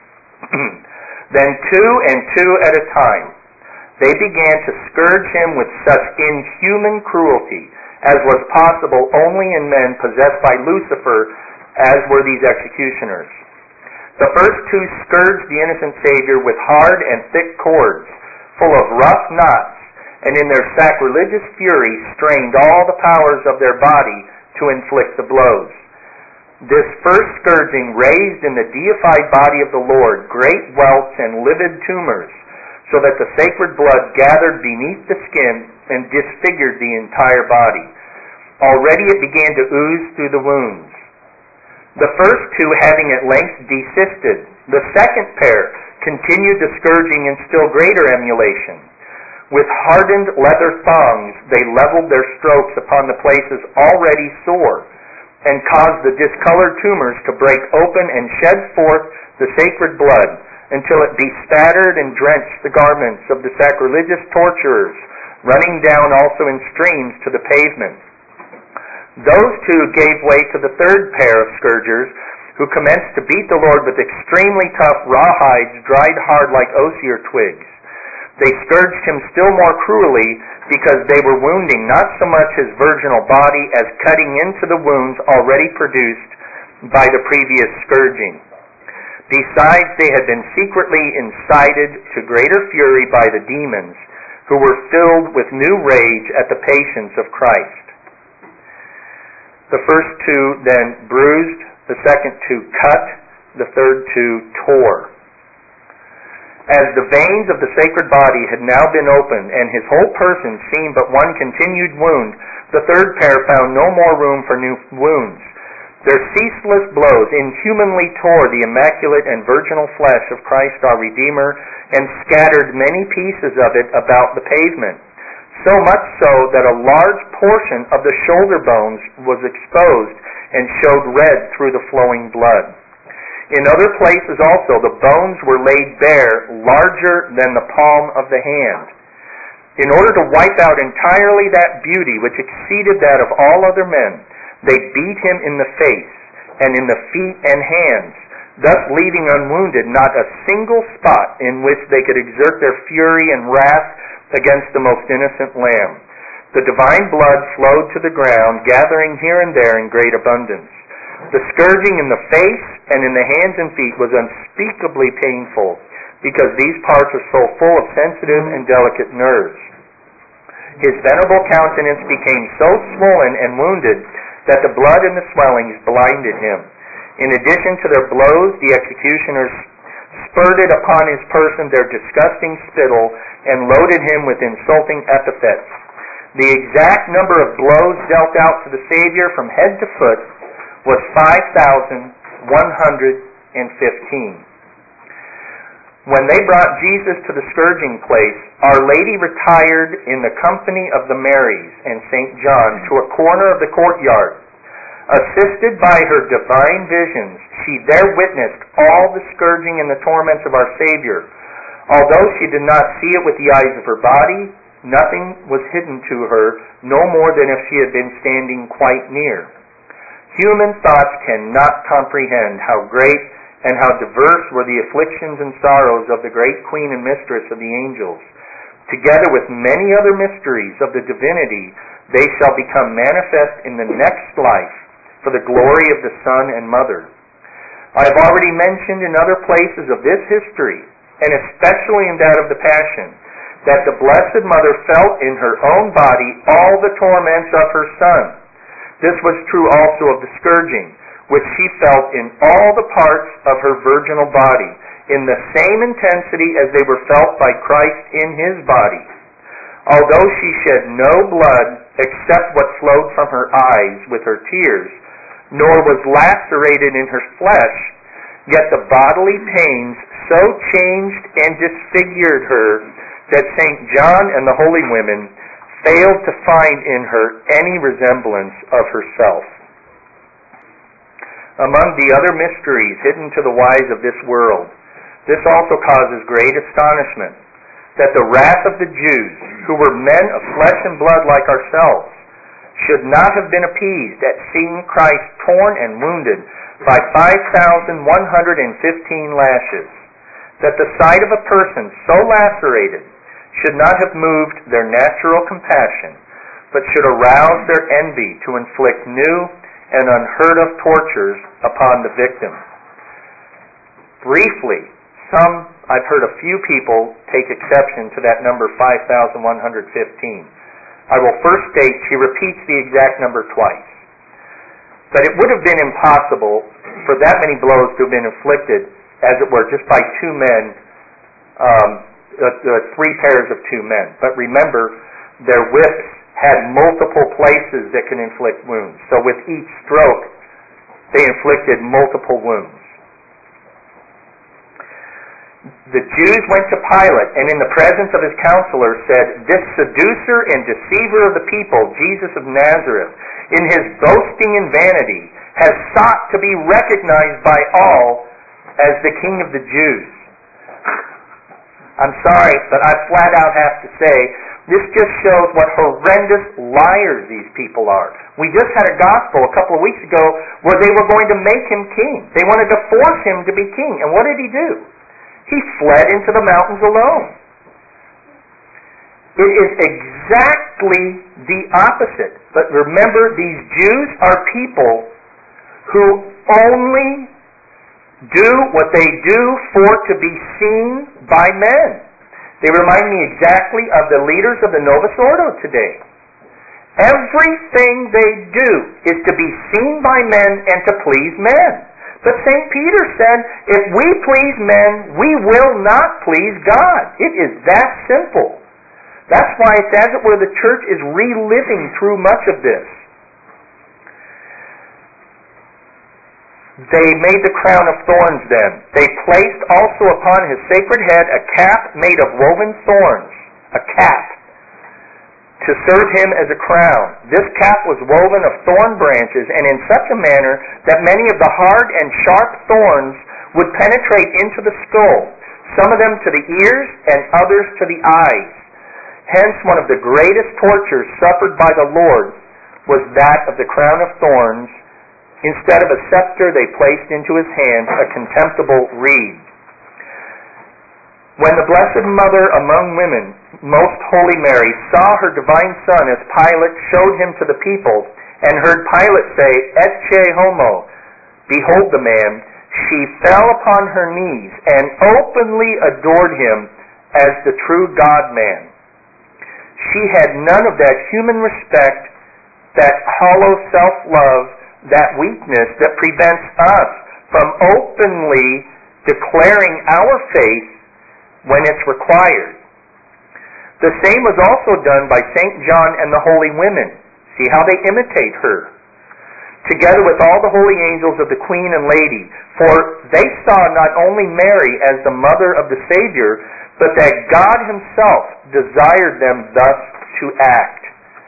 Then 2 and 2 at a time, they began to scourge him with such inhuman cruelty as was possible only in men possessed by Lucifer, as were these executioners. The first 2 scourged the innocent Savior with hard and thick cords, full of rough knots, and in their sacrilegious fury strained all the powers of their body to inflict the blows. This first scourging raised in the deified body of the Lord great welts and livid tumors, so that the sacred blood gathered beneath the skin and disfigured the entire body. Already it began to ooze through the wounds. The first 2 having at length desisted, the second pair continued the scourging in still greater emulation. With hardened leather thongs they leveled their strokes upon the places already sore, and caused the discolored tumors to break open and shed forth the sacred blood, until it bespattered and drenched the garments of the sacrilegious torturers, running down also in streams to the pavement. Those 2 gave way to the third pair of scourgers, who commenced to beat the Lord with extremely tough rawhides dried hard like osier twigs. They scourged him still more cruelly, because they were wounding not so much his virginal body as cutting into the wounds already produced by the previous scourging. Besides, they had been secretly incited to greater fury by the demons, who were filled with new rage at the patience of Christ. The first 2 then bruised, the second 2 cut, the third 2 tore. As the veins of the sacred body had now been opened, and his whole person seemed but one continued wound, the third pair found no more room for new wounds. Their ceaseless blows inhumanly tore the immaculate and virginal flesh of Christ our Redeemer, and scattered many pieces of it about the pavement, so much so that a large portion of the shoulder bones was exposed and showed red through the flowing blood. In other places also the bones were laid bare, larger than the palm of the hand. In order to wipe out entirely that beauty which exceeded that of all other men, they beat him in the face and in the feet and hands, thus leaving unwounded not a single spot in which they could exert their fury and wrath against the most innocent Lamb. The divine blood flowed to the ground, gathering here and there in great abundance. The scourging in the face and in the hands and feet was unspeakably painful, because these parts are so full of sensitive and delicate nerves. His venerable countenance became so swollen and wounded that the blood and the swellings blinded him. In addition to their blows, the executioners spurted upon his person their disgusting spittle and loaded him with insulting epithets. The exact number of blows dealt out to the Savior from head to foot was 5,115. When they brought Jesus to the scourging place, Our Lady retired in the company of the Marys and St. John to a corner of the courtyard. Assisted by her divine visions, she there witnessed all the scourging and the torments of our Savior. Although she did not see it with the eyes of her body, nothing was hidden to her, no more than if she had been standing quite near. Human thoughts cannot comprehend how great and how diverse were the afflictions and sorrows of the great Queen and Mistress of the angels. Together with many other mysteries of the divinity, they shall become manifest in the next life for the glory of the Son and Mother. I have already mentioned in other places of this history, and especially in that of the Passion, that the Blessed Mother felt in her own body all the torments of her Son. This was true also of the scourging, which she felt in all the parts of her virginal body, in the same intensity as they were felt by Christ in His body. Although she shed no blood except what flowed from her eyes with her tears, nor was lacerated in her flesh, yet the bodily pains so changed and disfigured her that St. John and the holy women failed to find in her any resemblance of herself. Among the other mysteries hidden to the wise of this world, this also causes great astonishment, that the wrath of the Jews, who were men of flesh and blood like ourselves, should not have been appeased at seeing Christ torn and wounded by 5,115 lashes, that the sight of a person so lacerated should not have moved their natural compassion, but should arouse their envy to inflict new and unheard of tortures upon the victim. Briefly, I've heard a few people take exception to that number 5,115. I will first state she repeats the exact number twice. But it would have been impossible for that many blows to have been inflicted, as it were, just by two men, three pairs of two men. But remember, their whips had multiple places that can inflict wounds. So with each stroke, they inflicted multiple wounds. The Jews went to Pilate, and in the presence of his counselors said, "This seducer and deceiver of the people, Jesus of Nazareth, in his boasting and vanity, has sought to be recognized by all as the King of the Jews." I'm sorry, but I flat out have to say, this just shows what horrendous liars these people are. We just had a gospel a couple of weeks ago where they were going to make him king. They wanted to force him to be king. And what did he do? He fled into the mountains alone. It is exactly the opposite. But remember, these Jews are people who only do what they do for to be seen by men. They remind me exactly of the leaders of the Novus Ordo today. Everything they do is to be seen by men and to please men. But St. Peter said, if we please men, we will not please God. It is that simple. That's why it's as it were the church is reliving through much of this. They made the crown of thorns then. They placed also upon his sacred head a cap made of woven thorns. A cap. To serve him as a crown. This cap was woven of thorn branches, and in such a manner that many of the hard and sharp thorns would penetrate into the skull, some of them to the ears and others to the eyes. Hence, one of the greatest tortures suffered by the Lord was that of the crown of thorns. Instead of a scepter, they placed into his hand a contemptible reed. When the Blessed Mother among women, Most Holy Mary, saw her divine Son as Pilate showed him to the people, and heard Pilate say, "Ecce homo," behold the man, she fell upon her knees and openly adored him as the true God-man. She had none of that human respect, that hollow self-love, that weakness that prevents us from openly declaring our faith when it's required. The same was also done by St. John and the holy women. See how they imitate her. Together with all the holy angels of the Queen and Lady, for they saw not only Mary as the mother of the Savior, but that God himself desired them thus to act.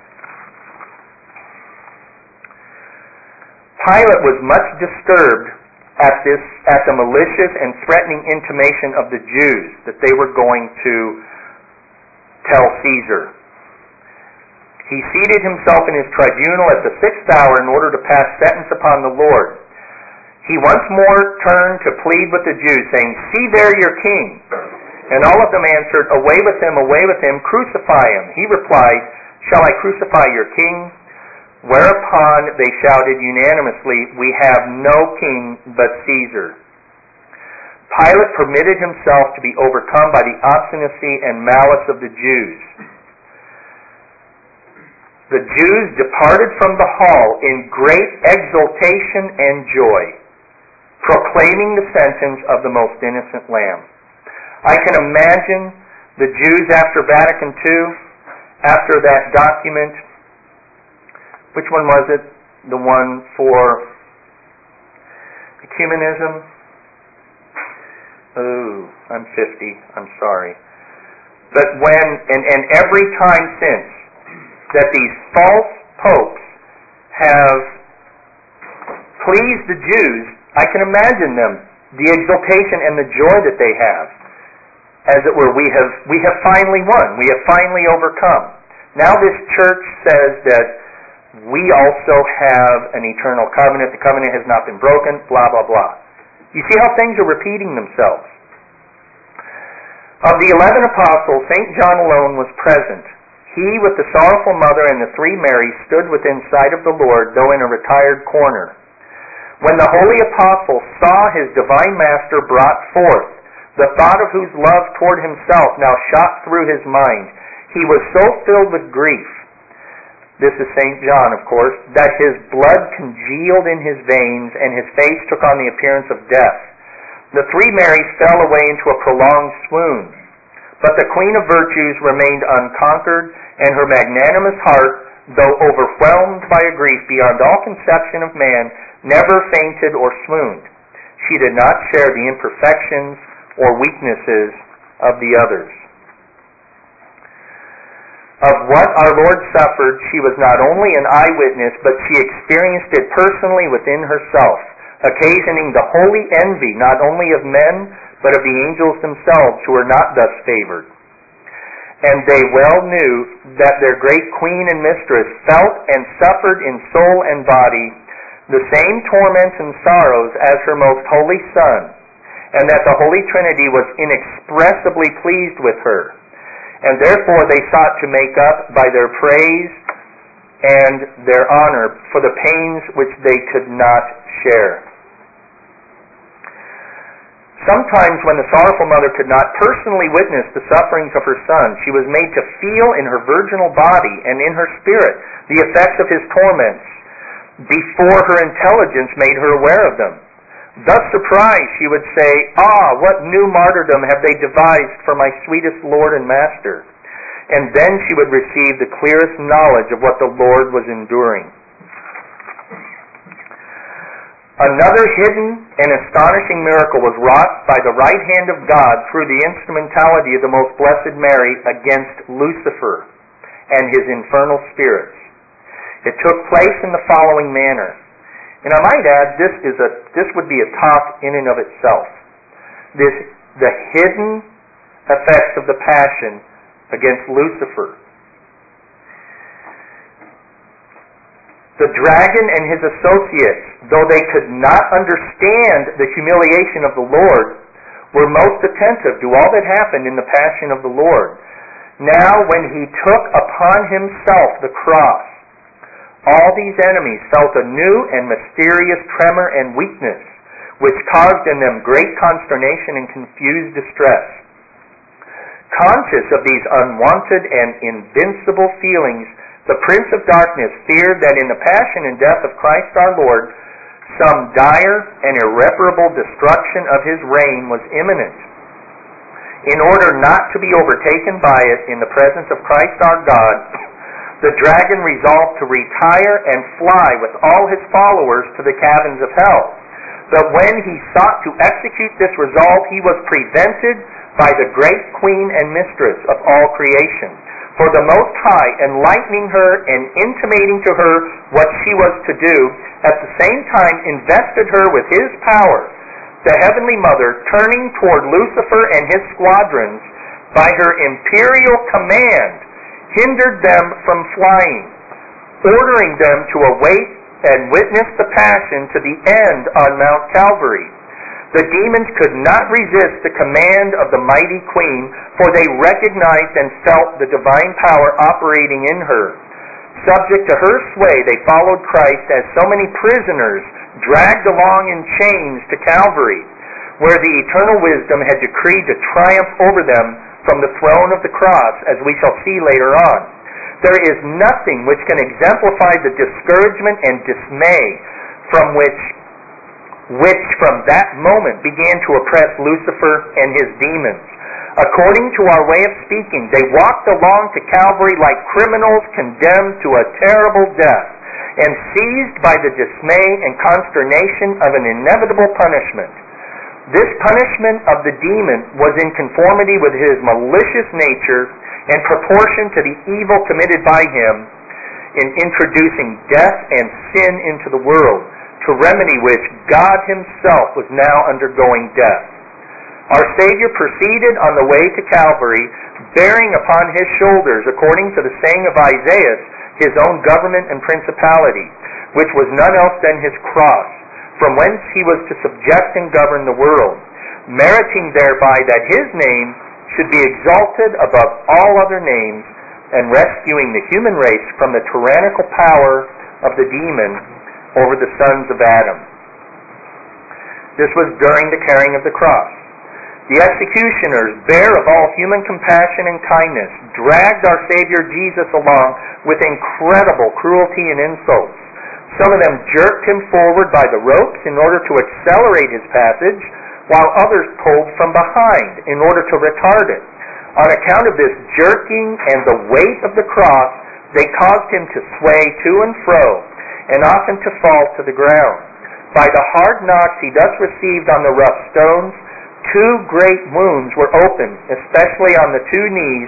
Pilate was much disturbed at the malicious and threatening intimation of the Jews that they were going to tell Caesar. He seated himself in his tribunal at the 6th hour in order to pass sentence upon the Lord. He once more turned to plead with the Jews, saying, "See there your king." And all of them answered, away with him, crucify him." He replied, "Shall I crucify your king?" Whereupon they shouted unanimously, "We have no king but Caesar." Pilate permitted himself to be overcome by the obstinacy and malice of the Jews. The Jews departed from the hall in great exultation and joy, proclaiming the sentence of the most innocent Lamb. I can imagine the Jews after Vatican II after that document. Which one was it? The one for ecumenism? Oh, I'm 50. I'm sorry. But when, and every time since, that these false popes have pleased the Jews, I can imagine them, the exultation and the joy that they have. As it were, we have finally won. We have finally overcome. Now this church says that we also have an eternal covenant. The covenant has not been broken, blah, blah, blah. You see how things are repeating themselves. Of the 11 apostles, St. John alone was present. He, with the sorrowful mother and the three Marys, stood within sight of the Lord, though in a retired corner. When the holy apostle saw his divine master brought forth, the thought of whose love toward himself now shot through his mind, he was so filled with grief, this is St. John, of course, that his blood congealed in his veins and his face took on the appearance of death. The three Marys fell away into a prolonged swoon, but the Queen of Virtues remained unconquered, and her magnanimous heart, though overwhelmed by a grief beyond all conception of man, never fainted or swooned. She did not share the imperfections or weaknesses of the others. Of what our Lord suffered, she was not only an eyewitness, but she experienced it personally within herself, occasioning the holy envy not only of men, but of the angels themselves who were not thus favored. And they well knew that their great queen and mistress felt and suffered in soul and body the same torments and sorrows as her most holy Son, and that the Holy Trinity was inexpressibly pleased with her. And therefore they sought to make up by their praise and their honor for the pains which they could not share. Sometimes when the sorrowful mother could not personally witness the sufferings of her son, she was made to feel in her virginal body and in her spirit the effects of his torments before her intelligence made her aware of them. Thus surprised, she would say, "Ah, what new martyrdom have they devised for my sweetest Lord and Master?" And then she would receive the clearest knowledge of what the Lord was enduring. Another hidden and astonishing miracle was wrought by the right hand of God through the instrumentality of the Most Blessed Mary against Lucifer and his infernal spirits. It took place in the following manner. And I might add, this would be a talk in and of itself. The hidden effects of the Passion against Lucifer. The dragon and his associates, though they could not understand the humiliation of the Lord, were most attentive to all that happened in the Passion of the Lord. Now, when he took upon himself the cross, all these enemies felt a new and mysterious tremor and weakness, which caused in them great consternation and confused distress. Conscious of these unwanted and invincible feelings, the Prince of Darkness feared that in the passion and death of Christ our Lord, some dire and irreparable destruction of his reign was imminent. In order not to be overtaken by it in the presence of Christ our God, the dragon resolved to retire and fly with all his followers to the caverns of hell. But when he sought to execute this resolve, he was prevented by the great queen and mistress of all creation. For the Most High, enlightening her and intimating to her what she was to do, at the same time invested her with his power, the Heavenly Mother, turning toward Lucifer and his squadrons, by her imperial command, hindered them from flying, ordering them to await and witness the Passion to the end on Mount Calvary. The demons could not resist the command of the mighty Queen, for they recognized and felt the divine power operating in her. Subject to her sway, they followed Christ as so many prisoners dragged along in chains to Calvary, where the eternal wisdom had decreed to triumph over them from the throne of the cross, as we shall see later on. There is nothing which can exemplify the discouragement and dismay from which from that moment began to oppress Lucifer and his demons. According to our way of speaking, they walked along to Calvary like criminals condemned to a terrible death and seized by the dismay and consternation of an inevitable punishment. This punishment of the demon was in conformity with his malicious nature and proportion to the evil committed by him in introducing death and sin into the world, to remedy which God himself was now undergoing death. Our Savior proceeded on the way to Calvary, bearing upon his shoulders, according to the saying of Isaiah, his own government and principality, which was none else than his cross, from whence he was to subject and govern the world, meriting thereby that his name should be exalted above all other names, and rescuing the human race from the tyrannical power of the demon over the sons of Adam. This was during the carrying of the cross. The executioners, bare of all human compassion and kindness, dragged our Savior Jesus along with incredible cruelty and insults. Some of them jerked him forward by the ropes in order to accelerate his passage, while others pulled from behind in order to retard it. On account of this jerking and the weight of the cross, they caused him to sway to and fro, and often to fall to the ground. By the hard knocks he thus received on the rough stones, 2 great wounds were opened, especially on the 2 knees,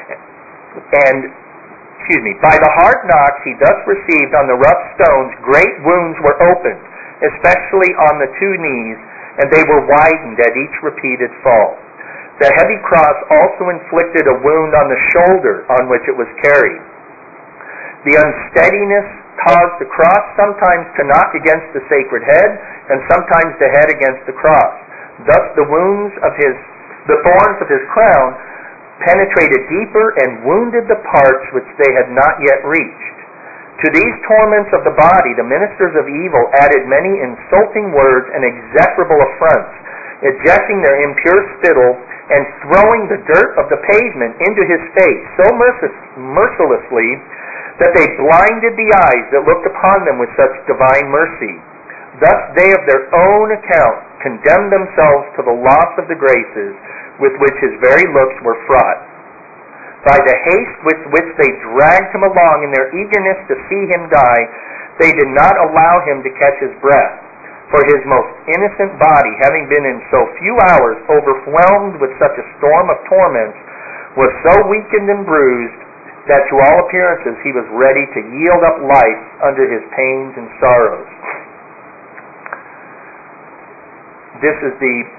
by the hard knocks he thus received on the rough stones, great wounds were opened, especially on the 2 knees, and they were widened at each repeated fall. The heavy cross also inflicted a wound on the shoulder on which it was carried. The unsteadiness caused the cross sometimes to knock against the sacred head, and sometimes the head against the cross. Thus the thorns of his crown penetrated deeper and wounded the parts which they had not yet reached. To these torments of the body the ministers of evil added many insulting words and execrable affronts, ejecting their impure spittle and throwing the dirt of the pavement into his face so mercilessly that they blinded the eyes that looked upon them with such divine mercy. Thus they of their own account condemned themselves to the loss of the graces with which his very looks were fraught. By the haste with which they dragged him along in their eagerness to see him die, they did not allow him to catch his breath. For his most innocent body, having been in so few hours overwhelmed with such a storm of torments, was so weakened and bruised that to all appearances he was ready to yield up life under his pains and sorrows. This is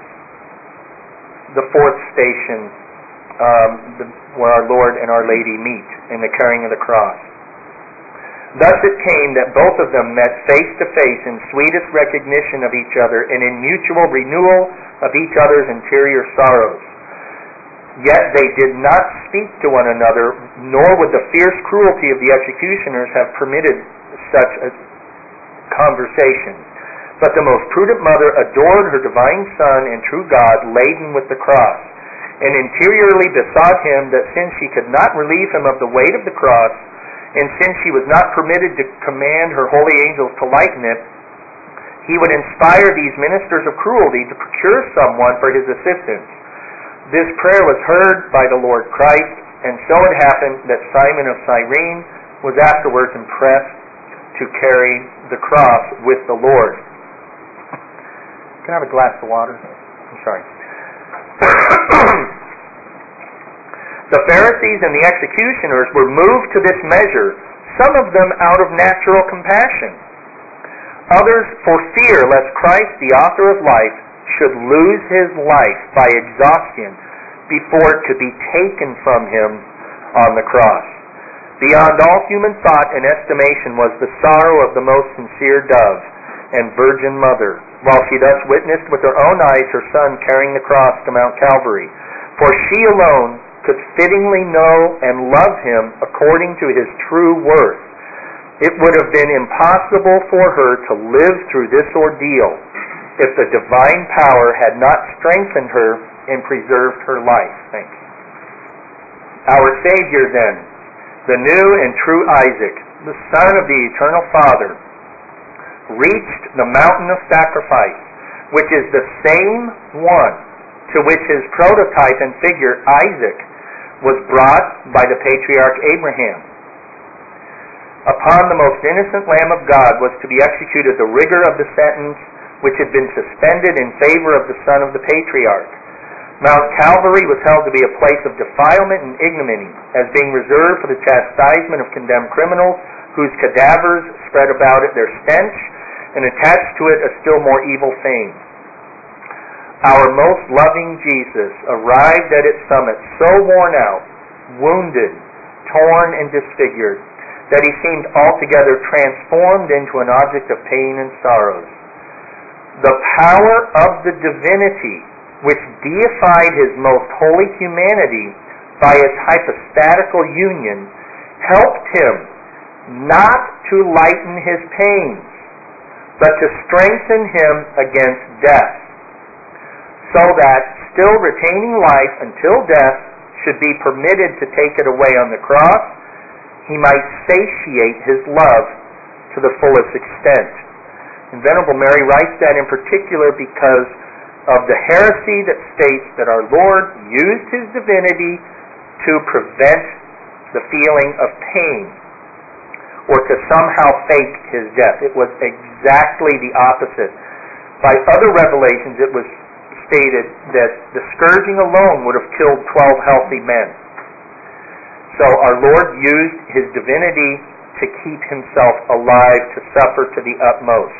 the 4th station where our Lord and Our Lady meet in the carrying of the cross. Thus it came that both of them met face to face in sweetest recognition of each other and in mutual renewal of each other's interior sorrows. Yet they did not speak to one another, nor would the fierce cruelty of the executioners have permitted such a conversation. But the most prudent mother adored her divine Son and true God laden with the cross, and interiorly besought him that since she could not relieve him of the weight of the cross, and since she was not permitted to command her holy angels to lighten it, he would inspire these ministers of cruelty to procure someone for his assistance. This prayer was heard by the Lord Christ, and so it happened that Simon of Cyrene was afterwards impressed to carry the cross with the Lord. Can I have a glass of water? I'm sorry. The Pharisees and the executioners were moved to this measure, some of them out of natural compassion, others for fear lest Christ, the author of life, should lose his life by exhaustion before it could be taken from him on the cross. Beyond all human thought and estimation was the sorrow of the most sincere dove and virgin mother, while she thus witnessed with her own eyes her Son carrying the cross to Mount Calvary. For she alone could fittingly know and love him according to his true worth. It would have been impossible for her to live through this ordeal if the divine power had not strengthened her and preserved her life. Thanks. Our Savior then, the new and true Isaac, the Son of the Eternal Father, reached the mountain of sacrifice, which is the same one to to which his prototype and figure, Isaac, was brought by the patriarch Abraham. Upon the most innocent Lamb of God was to be executed the rigor of the sentence which had been suspended in favor of the son of the patriarch. Mount Calvary was held to be a place of defilement and ignominy, as being reserved for the chastisement of condemned criminals, whose cadavers spread about it their stench, and attached to it a still more evil fame. Our most loving Jesus arrived at its summit so worn out, wounded, torn, and disfigured, that he seemed altogether transformed into an object of pain and sorrows. The power of the divinity, which deified his most holy humanity by its hypostatical union, helped him not to lighten his pains, but to strengthen him against death, so that, still retaining life until death should be permitted to take it away on the cross, he might satiate his love to the fullest extent. And Venerable Mary writes that in particular because of the heresy that states that our Lord used his divinity to prevent the feeling of pain, or to somehow fake his death. It was exactly the opposite. By other revelations, it was stated that the scourging alone would have killed 12 healthy men. So our Lord used his divinity to keep himself alive, to suffer to the utmost.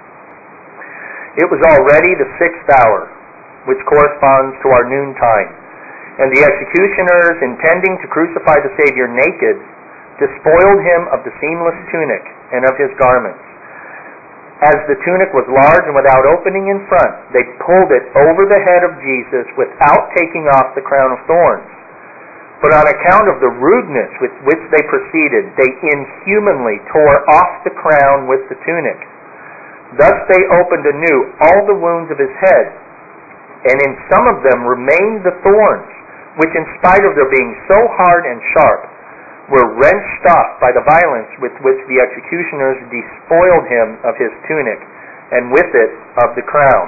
It was already the 6th hour, which corresponds to our noontime, and the executioners, intending to crucify the Savior naked, despoiled him of the seamless tunic and of his garments. As the tunic was large and without opening in front, they pulled it over the head of Jesus without taking off the crown of thorns. But on account of the rudeness with which they proceeded, they inhumanly tore off the crown with the tunic. Thus they opened anew all the wounds of his head, and in some of them remained the thorns, which in spite of their being so hard and sharp, were wrenched off by the violence with which the executioners despoiled him of his tunic, and with it of the crown.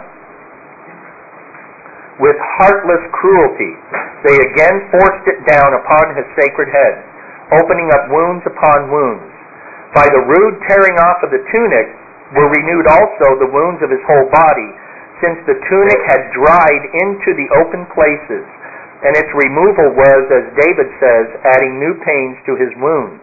With heartless cruelty, they again forced it down upon his sacred head, opening up wounds upon wounds. By the rude tearing off of the tunic were renewed also the wounds of his whole body, since the tunic had dried into the open places, and its removal was, as David says, adding new pains to his wounds.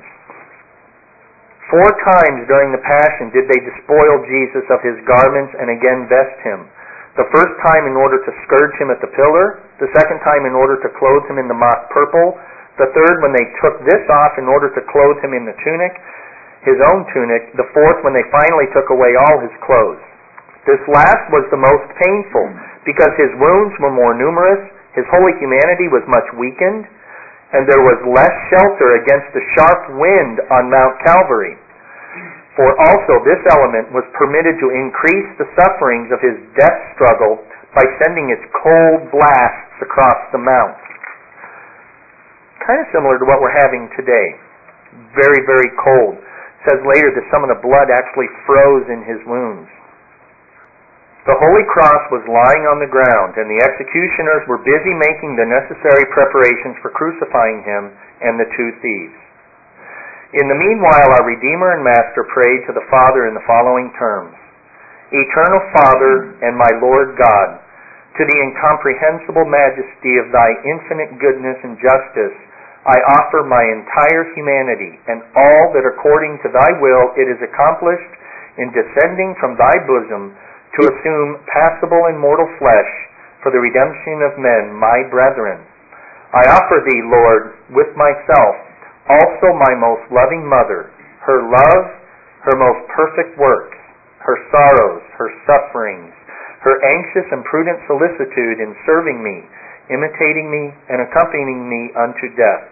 4 times during the Passion did they despoil Jesus of his garments and again vest him. The first time in order to scourge him at the pillar, the second time in order to clothe him in the mock purple, the third when they took this off in order to clothe him in the tunic, his own tunic, the fourth when they finally took away all his clothes. This last was the most painful, because his wounds were more numerous, his holy humanity was much weakened, and there was less shelter against the sharp wind on Mount Calvary. For also this element was permitted to increase the sufferings of his death struggle by sending its cold blasts across the mount. Kind of similar to what we're having today. Very, very cold. It says later that some of the blood actually froze in his wounds. The Holy Cross was lying on the ground, and the executioners were busy making the necessary preparations for crucifying him and the 2 thieves. In the meanwhile, our Redeemer and Master prayed to the Father in the following terms: Eternal Father and my Lord God, to the incomprehensible majesty of thy infinite goodness and justice, I offer my entire humanity, and all that according to thy will it is accomplished in descending from thy bosom to assume passible and mortal flesh for the redemption of men, my brethren. I offer thee, Lord, with myself, also my most loving mother, her love, her most perfect works, her sorrows, her sufferings, her anxious and prudent solicitude in serving me, imitating me, and accompanying me unto death.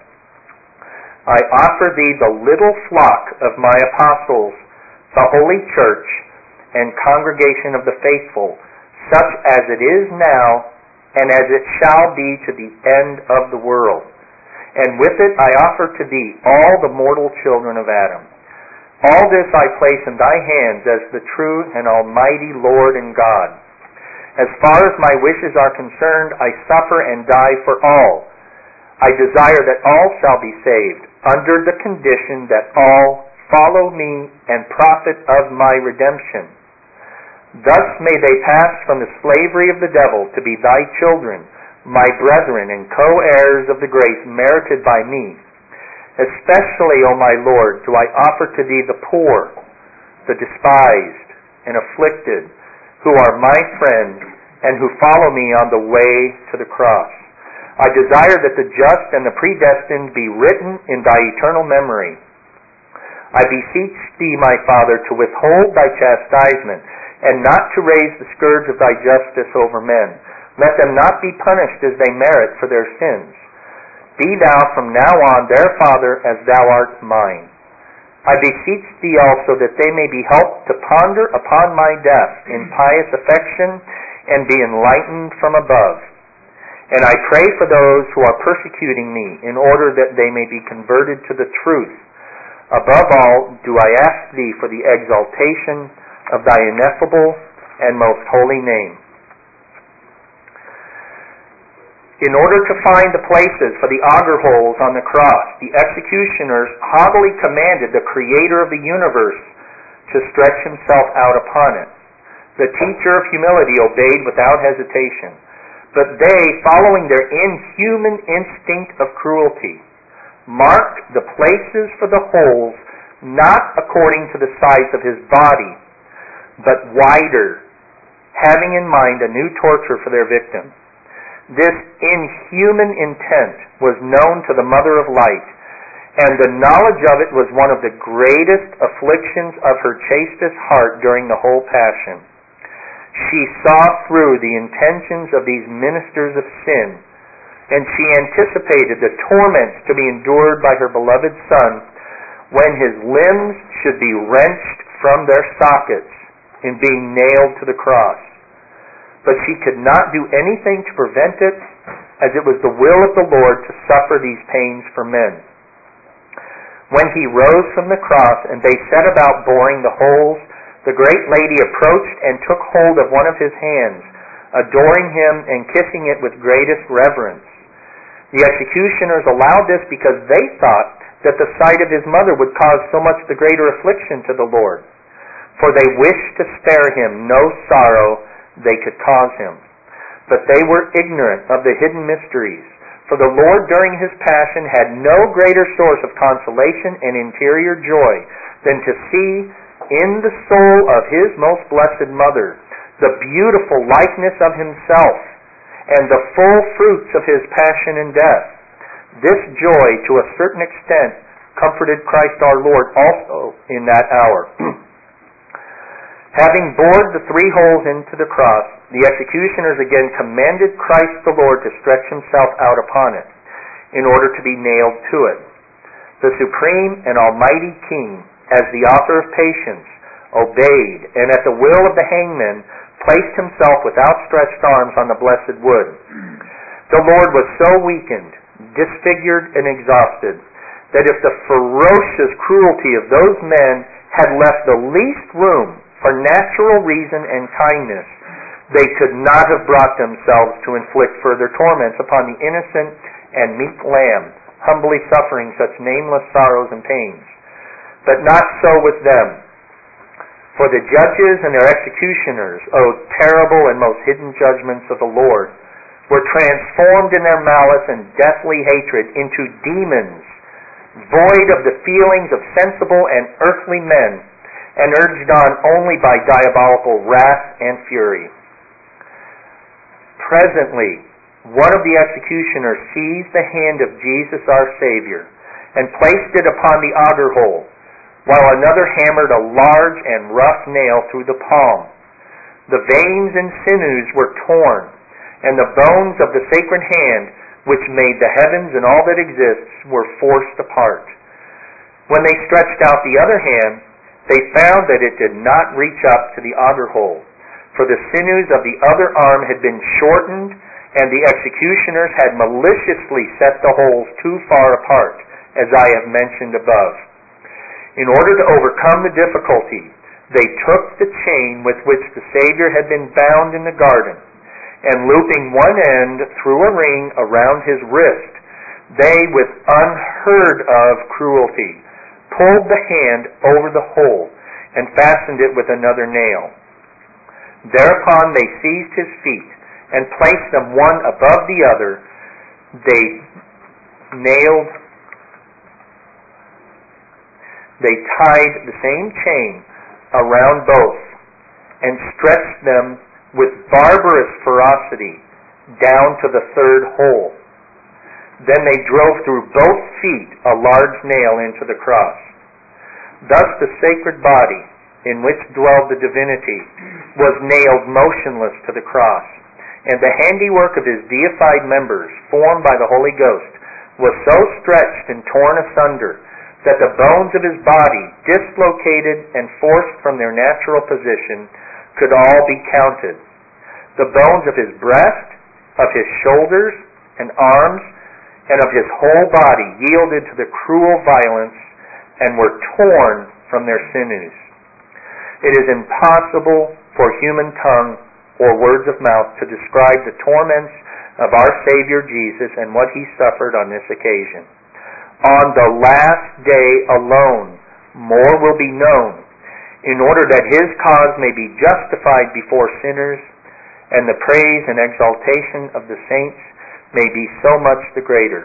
I offer thee the little flock of my apostles, the holy church, and congregation of the faithful, such as it is now, and as it shall be to the end of the world. And with it I offer to thee all the mortal children of Adam. All this I place in thy hands as the true and almighty Lord and God. As far as my wishes are concerned, I suffer and die for all. I desire that all shall be saved, under the condition that all follow me and profit of my redemption. Thus may they pass from the slavery of the devil to be thy children, my brethren and co-heirs of the grace merited by me. Especially, O my Lord, do I offer to thee the poor, the despised, and afflicted, who are my friends and who follow me on the way to the cross. I desire that the just and the predestined be written in thy eternal memory. I beseech thee, my Father, to withhold thy chastisement, and not to raise the scourge of thy justice over men. Let them not be punished as they merit for their sins. Be thou from now on their Father as thou art mine. I beseech thee also that they may be helped to ponder upon my death in pious affection and be enlightened from above. And I pray for those who are persecuting me in order that they may be converted to the truth. Above all, do I ask thee for the exaltation of thy ineffable and most holy name. In order to find the places for the auger holes on the cross, the executioners haughtily commanded the Creator of the universe to stretch himself out upon it. The teacher of humility obeyed without hesitation, but they, following their inhuman instinct of cruelty, marked the places for the holes not according to the size of his body, but wider, having in mind a new torture for their victim. This inhuman intent was known to the Mother of Light, and the knowledge of it was one of the greatest afflictions of her chastest heart during the whole Passion. She saw through the intentions of these ministers of sin, and she anticipated the torments to be endured by her beloved Son when his limbs should be wrenched from their sockets in being nailed to the cross. But she could not do anything to prevent it, as it was the will of the Lord to suffer these pains for men. When he rose from the cross and they set about boring the holes, the great lady approached and took hold of one of his hands, adoring him and kissing it with greatest reverence. The executioners allowed this because they thought that the sight of his mother would cause so much the greater affliction to the Lord, for they wished to spare him no sorrow they could cause him. But they were ignorant of the hidden mysteries, for the Lord during his passion had no greater source of consolation and interior joy than to see in the soul of his most blessed mother the beautiful likeness of himself and the full fruits of his passion and death. This joy, to a certain extent, comforted Christ our Lord also in that hour. Having bored the 3 holes into the cross, the executioners again commanded Christ the Lord to stretch himself out upon it, in order to be nailed to it. The Supreme and Almighty King, as the author of patience, obeyed, and at the will of the hangman, placed himself with outstretched arms on the blessed wood. The Lord was so weakened, disfigured, and exhausted, that if the ferocious cruelty of those men had left the least room for natural reason and kindness, they could not have brought themselves to inflict further torments upon the innocent and meek lamb, humbly suffering such nameless sorrows and pains. But not so with them. For the judges and their executioners, terrible and most hidden judgments of the Lord, were transformed in their malice and deathly hatred into demons, void of the feelings of sensible and earthly men, and urged on only by diabolical wrath and fury. Presently, one of the executioners seized the hand of Jesus our Savior and placed it upon the auger hole, while another hammered a large and rough nail through the palm. The veins and sinews were torn, and the bones of the sacred hand, which made the heavens and all that exists, were forced apart. When they stretched out the other hand, they found that it did not reach up to the auger hole, for the sinews of the other arm had been shortened, and the executioners had maliciously set the holes too far apart, as I have mentioned above. In order to overcome the difficulty, They took the chain with which the Savior had been bound in the garden, and looping one end through a ring around his wrist, they, with unheard-of cruelty, pulled the hand over the hole and fastened it with another nail. Thereupon they seized his feet and placed them one above the other. They tied the same chain around both and stretched them with barbarous ferocity down to the third hole. Then they drove through both feet a large nail into the cross. Thus the sacred body, in which dwelled the divinity, was nailed motionless to the cross, and the handiwork of his deified members, formed by the Holy Ghost, was so stretched and torn asunder that the bones of his body, dislocated and forced from their natural position, could all be counted. The bones of his breast, of his shoulders and arms, and of his whole body yielded to the cruel violence and were torn from their sinews. It is impossible for human tongue or words of mouth to describe the torments of our Savior Jesus and what he suffered on this occasion. On the last day alone, more will be known, in order that his cause may be justified before sinners, and the praise and exaltation of the saints may be so much the greater.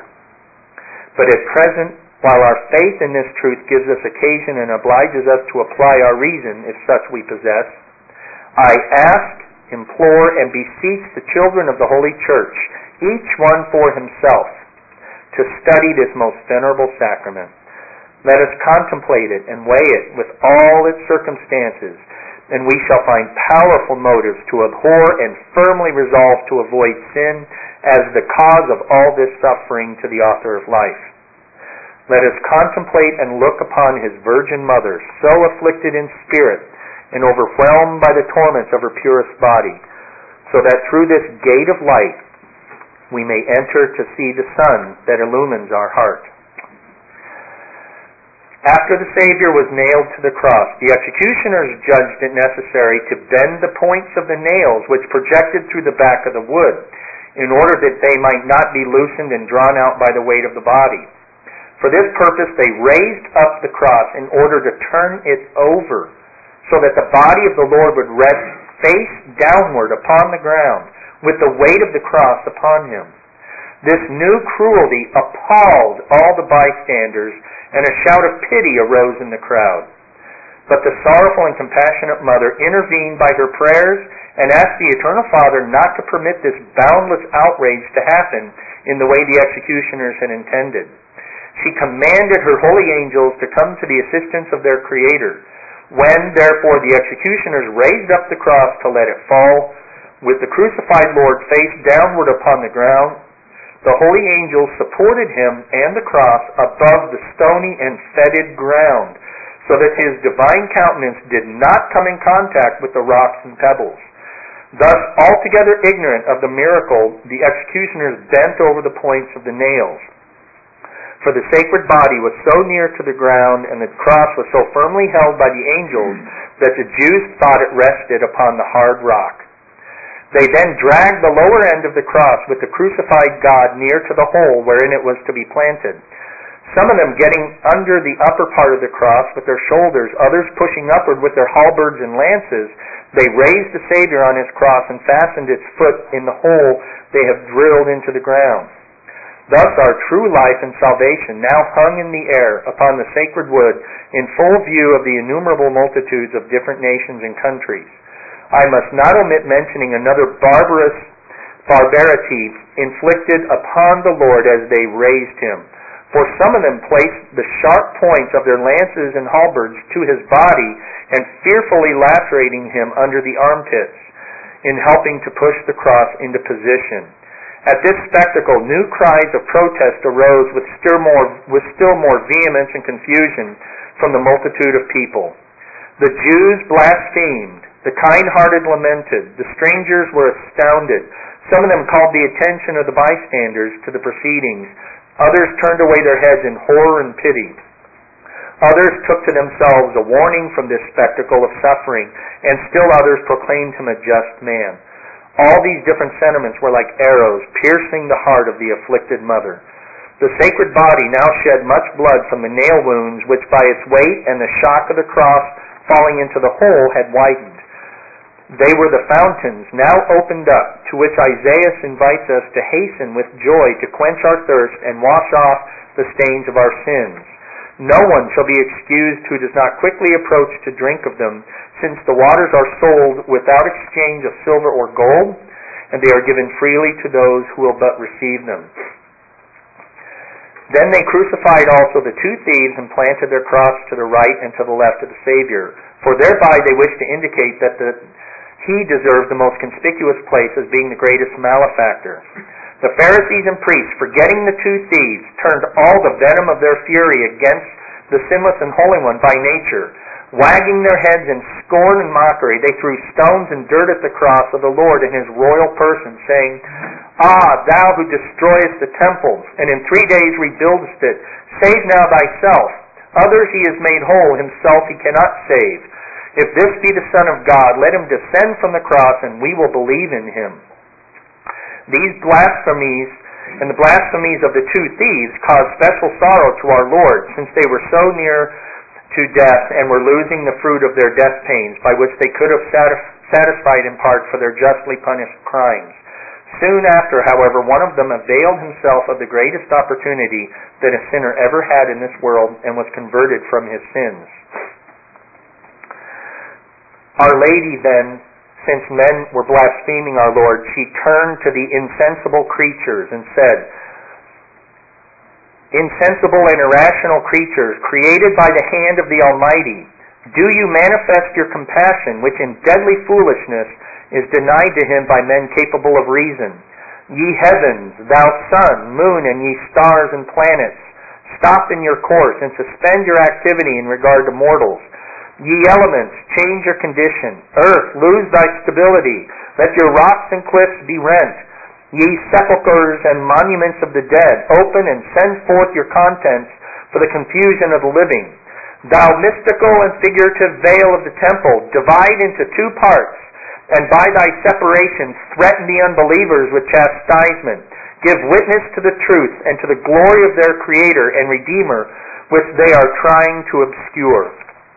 But at present, while our faith in this truth gives us occasion and obliges us to apply our reason, if such we possess, I ask, implore, and beseech the children of the Holy Church, each one for himself, to study this most venerable sacrament. Let us contemplate it and weigh it with all its circumstances, and we shall find powerful motives to abhor and firmly resolve to avoid sin as the cause of all this suffering to the author of life. Let us contemplate and look upon his Virgin Mother, so afflicted in spirit and overwhelmed by the torments of her purest body, so that through this gate of light we may enter to see the sun that illumines our heart. After the Savior was nailed to the cross, the executioners judged it necessary to bend the points of the nails which projected through the back of the wood, in order that they might not be loosened and drawn out by the weight of the body. For this purpose they raised up the cross in order to turn it over, so that the body of the Lord would rest face downward upon the ground, with the weight of the cross upon him. This new cruelty appalled all the bystanders, and a shout of pity arose in the crowd. But the sorrowful and compassionate mother intervened by her prayers and asked the Eternal Father not to permit this boundless outrage to happen in the way the executioners had intended. She commanded her holy angels to come to the assistance of their Creator. When, therefore, the executioners raised up the cross to let it fall, with the crucified Lord face downward upon the ground, the holy angels supported him and the cross above the stony and fetid ground, so that his divine countenance did not come in contact with the rocks and pebbles. Thus, altogether ignorant of the miracle, the executioners bent over the points of the nails. For the sacred body was so near to the ground, and the cross was so firmly held by the angels, that the Jews thought it rested upon the hard rock. They then dragged the lower end of the cross with the crucified God near to the hole wherein it was to be planted. Some of them getting under the upper part of the cross with their shoulders, others pushing upward with their halberds and lances, they raised the Savior on his cross and fastened its foot in the hole they have drilled into the ground. Thus our true life and salvation now hung in the air upon the sacred wood in full view of the innumerable multitudes of different nations and countries. I must not omit mentioning another barbarity inflicted upon the Lord as they raised him. For some of them placed the sharp points of their lances and halberds to his body and fearfully lacerating him under the armpits in helping to push the cross into position. At this spectacle, new cries of protest arose with still more vehemence and confusion from the multitude of people. The Jews blasphemed. The kind-hearted lamented. The strangers were astounded. Some of them called the attention of the bystanders to the proceedings. Others turned away their heads in horror and pity. Others took to themselves a warning from this spectacle of suffering, and still others proclaimed him a just man. All these different sentiments were like arrows piercing the heart of the afflicted mother. The sacred body now shed much blood from the nail wounds which by its weight and the shock of the cross falling into the hole had widened. They were the fountains now opened up, to which Isaiah invites us to hasten with joy to quench our thirst and wash off the stains of our sins. No one shall be excused who does not quickly approach to drink of them, since the waters are sold without exchange of silver or gold, and they are given freely to those who will but receive them. Then they crucified also the two thieves and planted their cross to the right and to the left of the Savior, for thereby they wished to indicate that he deserved the most conspicuous place as being the greatest malefactor. The Pharisees and priests, forgetting the two thieves, turned all the venom of their fury against the sinless and holy one by nature. Wagging their heads in scorn and mockery, they threw stones and dirt at the cross of the Lord in his royal person, saying, "Ah, thou who destroyest the temple, and in 3 days rebuildest it, save now thyself. Others he has made whole, himself he cannot save. If this be the Son of God, let him descend from the cross, and we will believe in him." These blasphemies and the blasphemies of the two thieves caused special sorrow to our Lord, since they were so near to death and were losing the fruit of their death pains, by which they could have satisfied in part for their justly punished crimes. Soon after, however, one of them availed himself of the greatest opportunity that a sinner ever had in this world and was converted from his sins. Our Lady then, since men were blaspheming our Lord, she turned to the insensible creatures and said, "Insensible and irrational creatures, created by the hand of the Almighty, do you manifest your compassion, which in deadly foolishness is denied to him by men capable of reason? Ye heavens, thou sun, moon, and ye stars and planets, stop in your course and suspend your activity in regard to mortals. Ye elements, change your condition. Earth, lose thy stability. Let your rocks and cliffs be rent. Ye sepulchres and monuments of the dead, open and send forth your contents for the confusion of the living. Thou mystical and figurative veil of the temple, divide into 2 parts, and by thy separation threaten the unbelievers with chastisement. Give witness to the truth and to the glory of their Creator and Redeemer, which they are trying to obscure."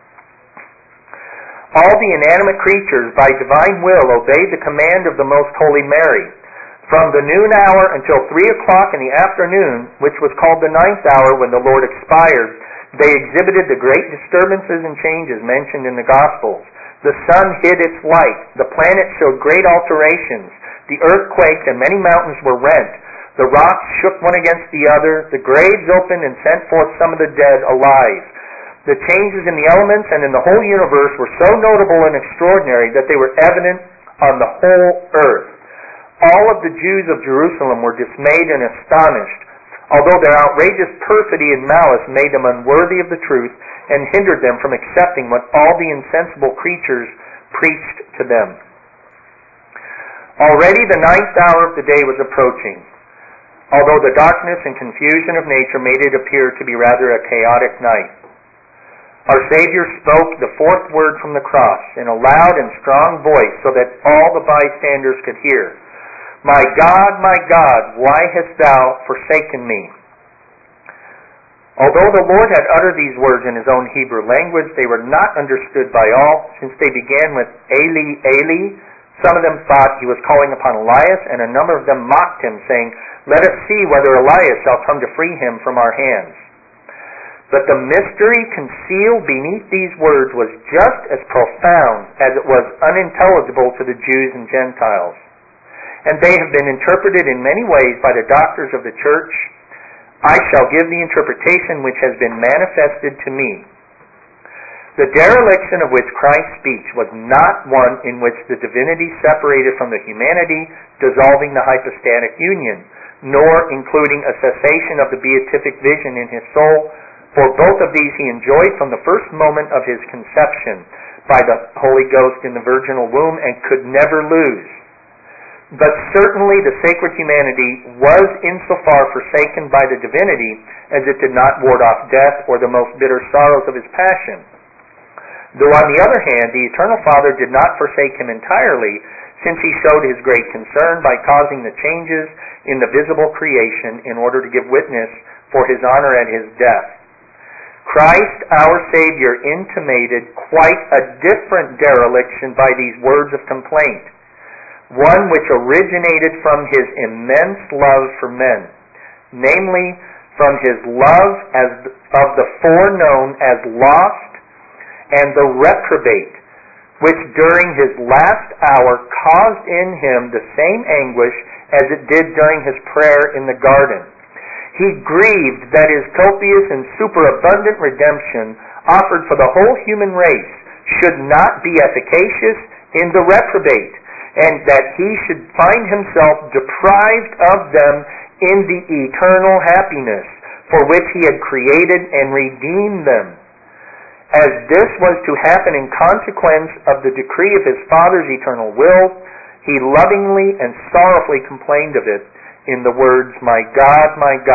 All the inanimate creatures, by divine will, obeyed the command of the Most Holy Mary. From the noon hour until 3 o'clock in the afternoon, which was called the 9th hour when the Lord expired, they exhibited the great disturbances and changes mentioned in the Gospels. The sun hid its light, the planets showed great alterations, the earth quaked and many mountains were rent, the rocks shook one against the other, the graves opened and sent forth some of the dead alive. The changes in the elements and in the whole universe were so notable and extraordinary that they were evident on the whole earth. All of the Jews of Jerusalem were dismayed and astonished, although their outrageous perfidy and malice made them unworthy of the truth and hindered them from accepting what all the insensible creatures preached to them. Already the 9th hour of the day was approaching, although the darkness and confusion of nature made it appear to be rather a chaotic night. Our Savior spoke the 4th word from the cross in a loud and strong voice so that all the bystanders could hear. My God, why hast thou forsaken me?" Although the Lord had uttered these words in his own Hebrew language, they were not understood by all, since they began with Eli, Eli. Some of them thought he was calling upon Elias, and a number of them mocked him, saying, "Let us see whether Elias shall come to free him from our hands." But the mystery concealed beneath these words was just as profound as it was unintelligible to the Jews and Gentiles. And they have been interpreted in many ways by the doctors of the church. I shall give the interpretation which has been manifested to me. The dereliction of which Christ speaks was not one in which the divinity separated from the humanity, dissolving the hypostatic union, nor including a cessation of the beatific vision in his soul, for both of these he enjoyed from the first moment of his conception by the Holy Ghost in the virginal womb and could never lose. But certainly the sacred humanity was insofar forsaken by the divinity as it did not ward off death or the most bitter sorrows of his passion. Though on the other hand, the Eternal Father did not forsake him entirely, since he showed his great concern by causing the changes in the visible creation in order to give witness for his honor at his death. Christ, our Savior, intimated quite a different dereliction by these words of complaint, one which originated from his immense love for men, namely from his love of the foreknown as lost and the reprobate, which during his last hour caused in him the same anguish as it did during his prayer in the garden. He grieved that his copious and superabundant redemption offered for the whole human race should not be efficacious in the reprobate, and that he should find himself deprived of them in the eternal happiness for which he had created and redeemed them. As this was to happen in consequence of the decree of his Father's eternal will, he lovingly and sorrowfully complained of it in the words, my God,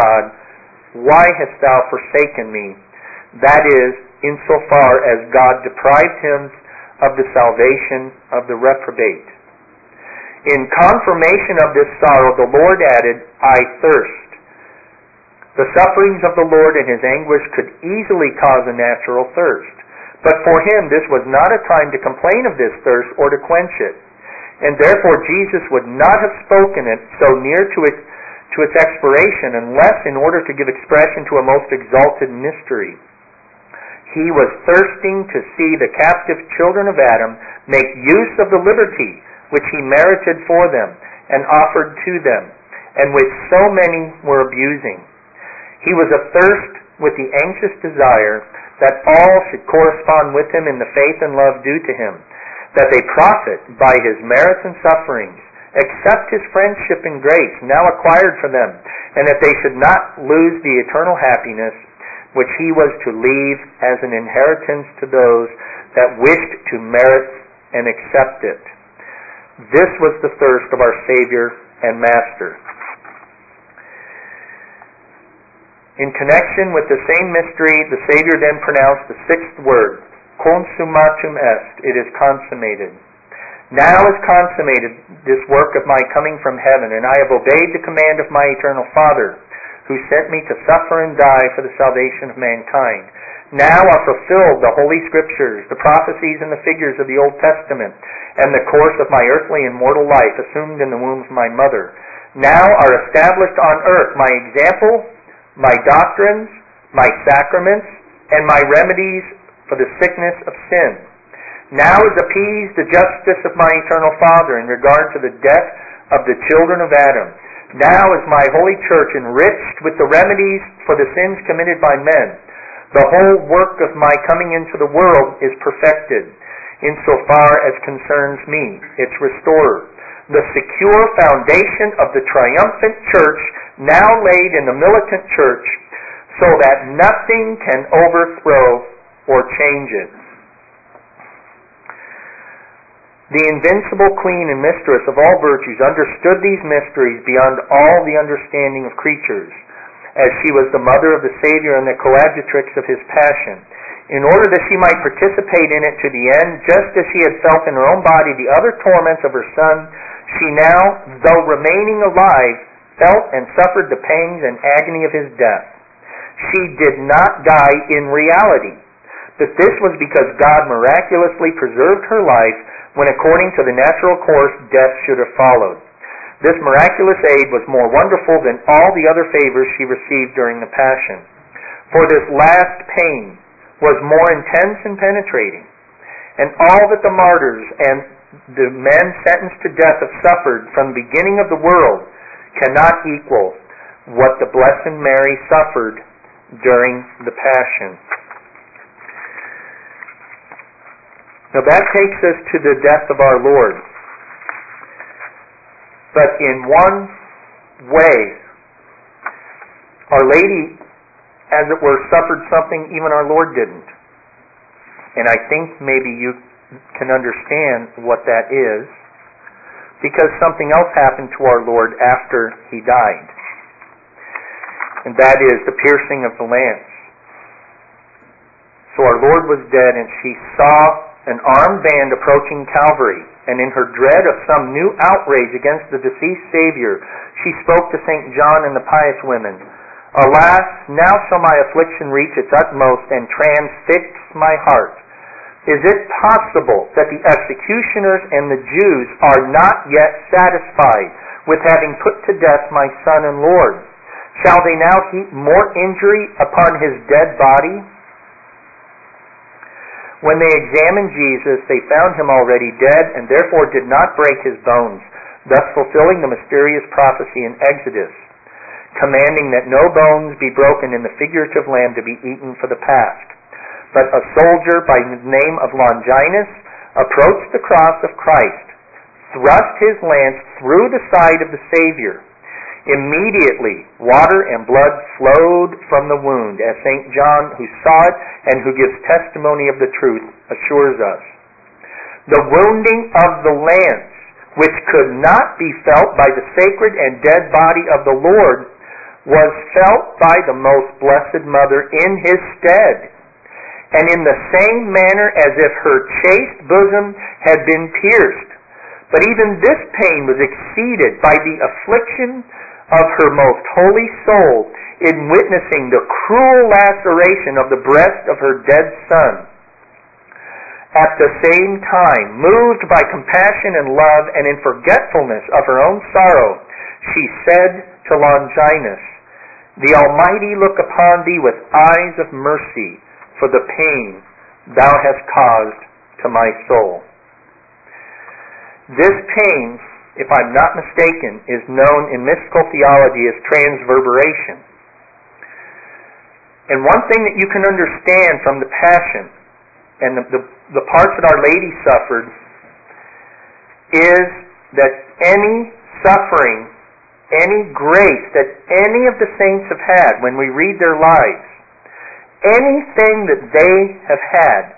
why hast thou forsaken me?" That is, insofar as God deprived him of the salvation of the reprobate. In confirmation of this sorrow, the Lord added, "I thirst." The sufferings of the Lord and his anguish could easily cause a natural thirst, but for him this was not a time to complain of this thirst or to quench it, and therefore Jesus would not have spoken it so near to its expiration unless in order to give expression to a most exalted mystery. He was thirsting to see the captive children of Adam make use of the liberty which he merited for them and offered to them, and which so many were abusing. He was athirst with the anxious desire that all should correspond with him in the faith and love due to him, that they profit by his merits and sufferings, accept his friendship and grace now acquired for them, and that they should not lose the eternal happiness which he was to leave as an inheritance to those that wished to merit and accept it. This was the thirst of our Savior and Master. In connection with the same mystery, the Savior then pronounced the sixth word, consummatum est, it is consummated. Now is consummated this work of my coming from heaven, and I have obeyed the command of my eternal Father, who sent me to suffer and die for the salvation of mankind. Now are fulfilled the Holy Scriptures, the prophecies and the figures of the Old Testament, and the course of my earthly and mortal life assumed in the womb of my mother. Now are established on earth my example, my doctrines, my sacraments, and my remedies for the sickness of sin. Now is appeased the justice of my eternal Father in regard to the death of the children of Adam. Now is my holy church enriched with the remedies for the sins committed by men. The whole work of my coming into the world is perfected, insofar as concerns me, its restorer. The secure foundation of the triumphant church now laid in the militant church, so that nothing can overthrow or change it. The invincible queen and mistress of all virtues understood these mysteries beyond all the understanding of creatures, as she was the mother of the Savior and the coadjutrix of his passion, in order that she might participate in it to the end, just as she had felt in her own body the other torments of her Son. She now, though remaining alive, felt and suffered the pangs and agony of his death. She did not die in reality, but this was because God miraculously preserved her life when, according to the natural course, death should have followed. This miraculous aid was more wonderful than all the other favors she received during the Passion. For this last pain was more intense and penetrating, and all that the martyrs and the men sentenced to death have suffered from the beginning of the world cannot equal what the Blessed Mary suffered during the Passion. Now that takes us to the death of our Lord. But in one way, Our Lady, as it were, suffered something even our Lord didn't. And I think maybe you can understand what that is. because something else happened to our Lord after he died. And that is the piercing of the lance. So our Lord was dead, and she saw an armed band approaching Calvary, and in her dread of some new outrage against the deceased Savior, she spoke to St. John and the pious women, "Alas, now shall my affliction reach its utmost and transfix my heart. Is it possible that the executioners and the Jews are not yet satisfied with having put to death my Son and Lord? Shall they now heap more injury upon his dead body?" When they examined Jesus, they found him already dead, and therefore did not break his bones, thus fulfilling the mysterious prophecy in Exodus, commanding that no bones be broken in the figurative lamb to be eaten for the Pasch. But a soldier by the name of Longinus approached the cross of Christ, thrust his lance through the side of the Savior. Immediately, water and blood flowed from the wound, as St. John, who saw it and who gives testimony of the truth, assures us. The wounding of the lance, which could not be felt by the sacred and dead body of the Lord, was felt by the most blessed Mother in his stead, and in the same manner as if her chaste bosom had been pierced. But even this pain was exceeded by the affliction of her most holy soul in witnessing the cruel laceration of the breast of her dead Son. At the same time, moved by compassion and love and in forgetfulness of her own sorrow, she said to Longinus, "The Almighty look upon thee with eyes of mercy for the pain thou hast caused to my soul." This pain, if I'm not mistaken, is known in mystical theology as transverberation. And one thing that you can understand from the Passion and the parts that Our Lady suffered is that any suffering, any grace that any of the saints have had when we read their lives, anything that they have had,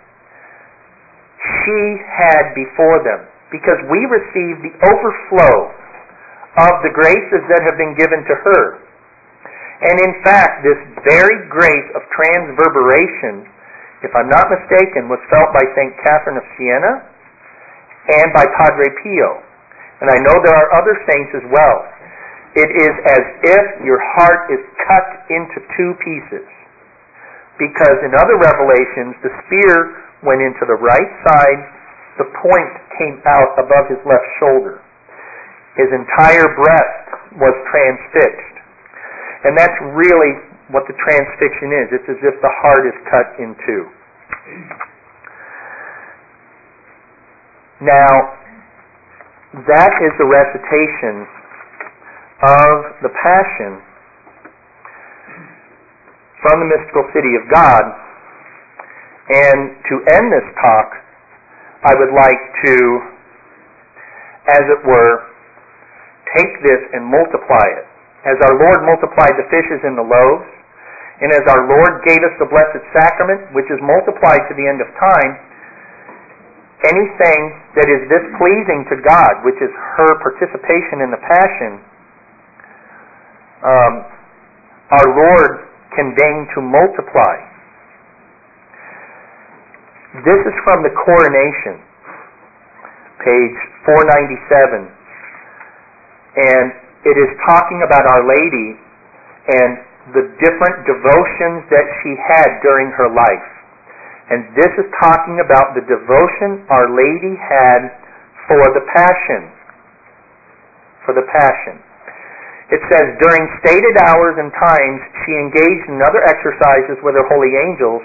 she had before them. Because we receive the overflow of the graces that have been given to her. And in fact, this very grace of transverberation, if I'm not mistaken, was felt by St. Catherine of Siena and by Padre Pio. And I know there are other saints as well. It is as if your heart is cut into two pieces. Because in other revelations, the spear went into the right side, the point came out above his left shoulder. His entire breast was transfixed. And that's really what the transfixion is. It's as if the heart is cut in two. Now, that is the recitation of the Passion from the mystical city of God. And to end this talk, I would like to, as it were, take this and multiply it. As our Lord multiplied the fishes and the loaves, and as our Lord gave us the Blessed Sacrament, which is multiplied to the end of time, anything that is displeasing to God, which is her participation in the Passion, our Lord can deign to multiply. This is from the Coronation, page 497, and it is talking about Our Lady and the different devotions that she had during her life. And this is talking about the devotion Our Lady had for the Passion. For the Passion. It says, during stated hours and times, she engaged in other exercises with her holy angels.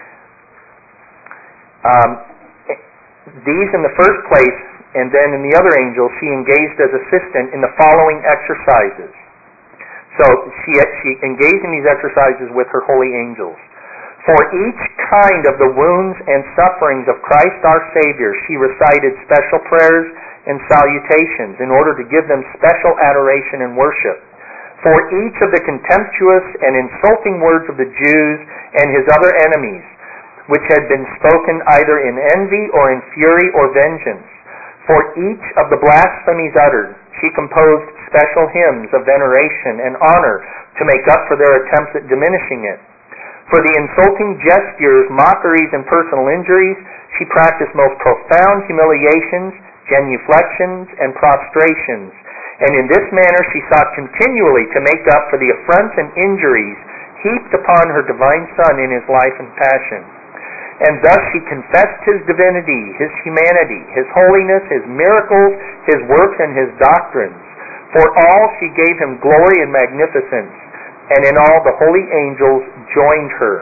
These in the first place, and then in the other angels, she engaged as assistant in the following exercises. So she engaged in these exercises with her holy angels. For each kind of the wounds and sufferings of Christ our Savior, she recited special prayers and salutations in order to give them special adoration and worship. For each of the contemptuous and insulting words of the Jews and his other enemies, which had been spoken either in envy or in fury or vengeance. For each of the blasphemies uttered, she composed special hymns of veneration and honor to make up for their attempts at diminishing it. For the insulting gestures, mockeries, and personal injuries, she practiced most profound humiliations, genuflections, and prostrations. And in this manner she sought continually to make up for the affronts and injuries heaped upon her divine Son in his life and passion. And thus she confessed his divinity, his humanity, his holiness, his miracles, his works, and his doctrines. For all she gave him glory and magnificence, and in all the holy angels joined her.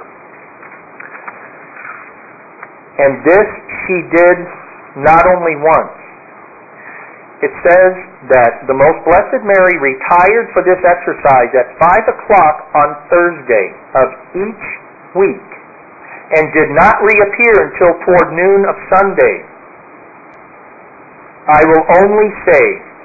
And this she did not only once. It says that the Most Blessed Mary retired for this exercise at 5 o'clock on Thursday of each week, and did not reappear until toward noon of Sunday. I will only say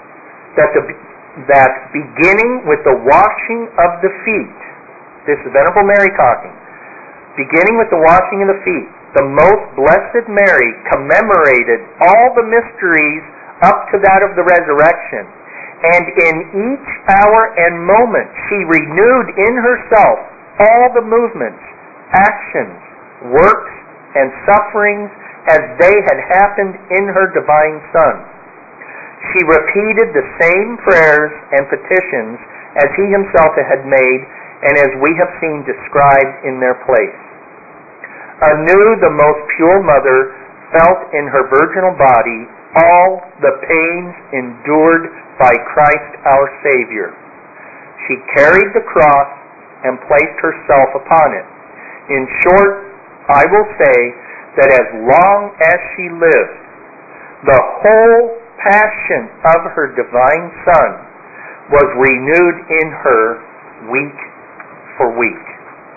that beginning with the washing of the feet, this is Venerable Mary talking, beginning with the washing of the feet, the Most Blessed Mary commemorated all the mysteries up to that of the resurrection, and in each hour and moment she renewed in herself all the movements, actions, works, and sufferings as they had happened in her divine Son. She repeated the same prayers and petitions as he himself had made, and as we have seen described in their place. Anew the most pure Mother felt in her virginal body all the pains endured by Christ our Savior. She carried the cross and placed herself upon it. In short, I will say that as long as she lived, the whole passion of her divine Son was renewed in her week for week.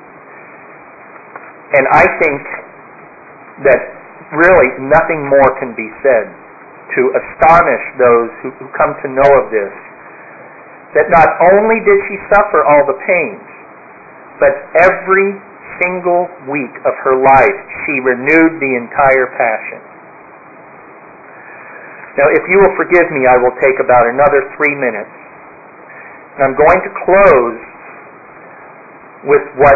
And I think that really nothing more can be said to astonish those who come to know of this, that not only did she suffer all the pains, but every single week of her life she renewed the entire passion. Now, if you will forgive me, I will take about another 3 minutes. And I'm going to close with what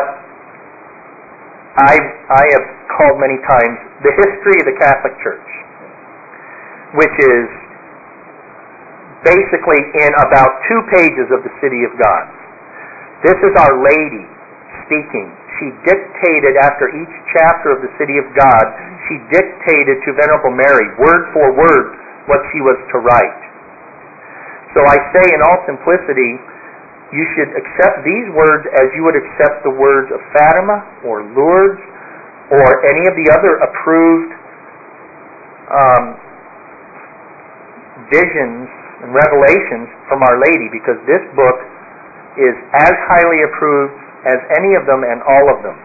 I have called many times the history of the Catholic Church, which is basically in about 2 pages of the City of God. This is Our Lady speaking. She dictated after each chapter of the City of God, she dictated to Venerable Mary, word for word, what she was to write. So I say in all simplicity, you should accept these words as you would accept the words of Fatima or Lourdes or any of the other approved visions and revelations from Our Lady, because this book is as highly approved as any of them and all of them.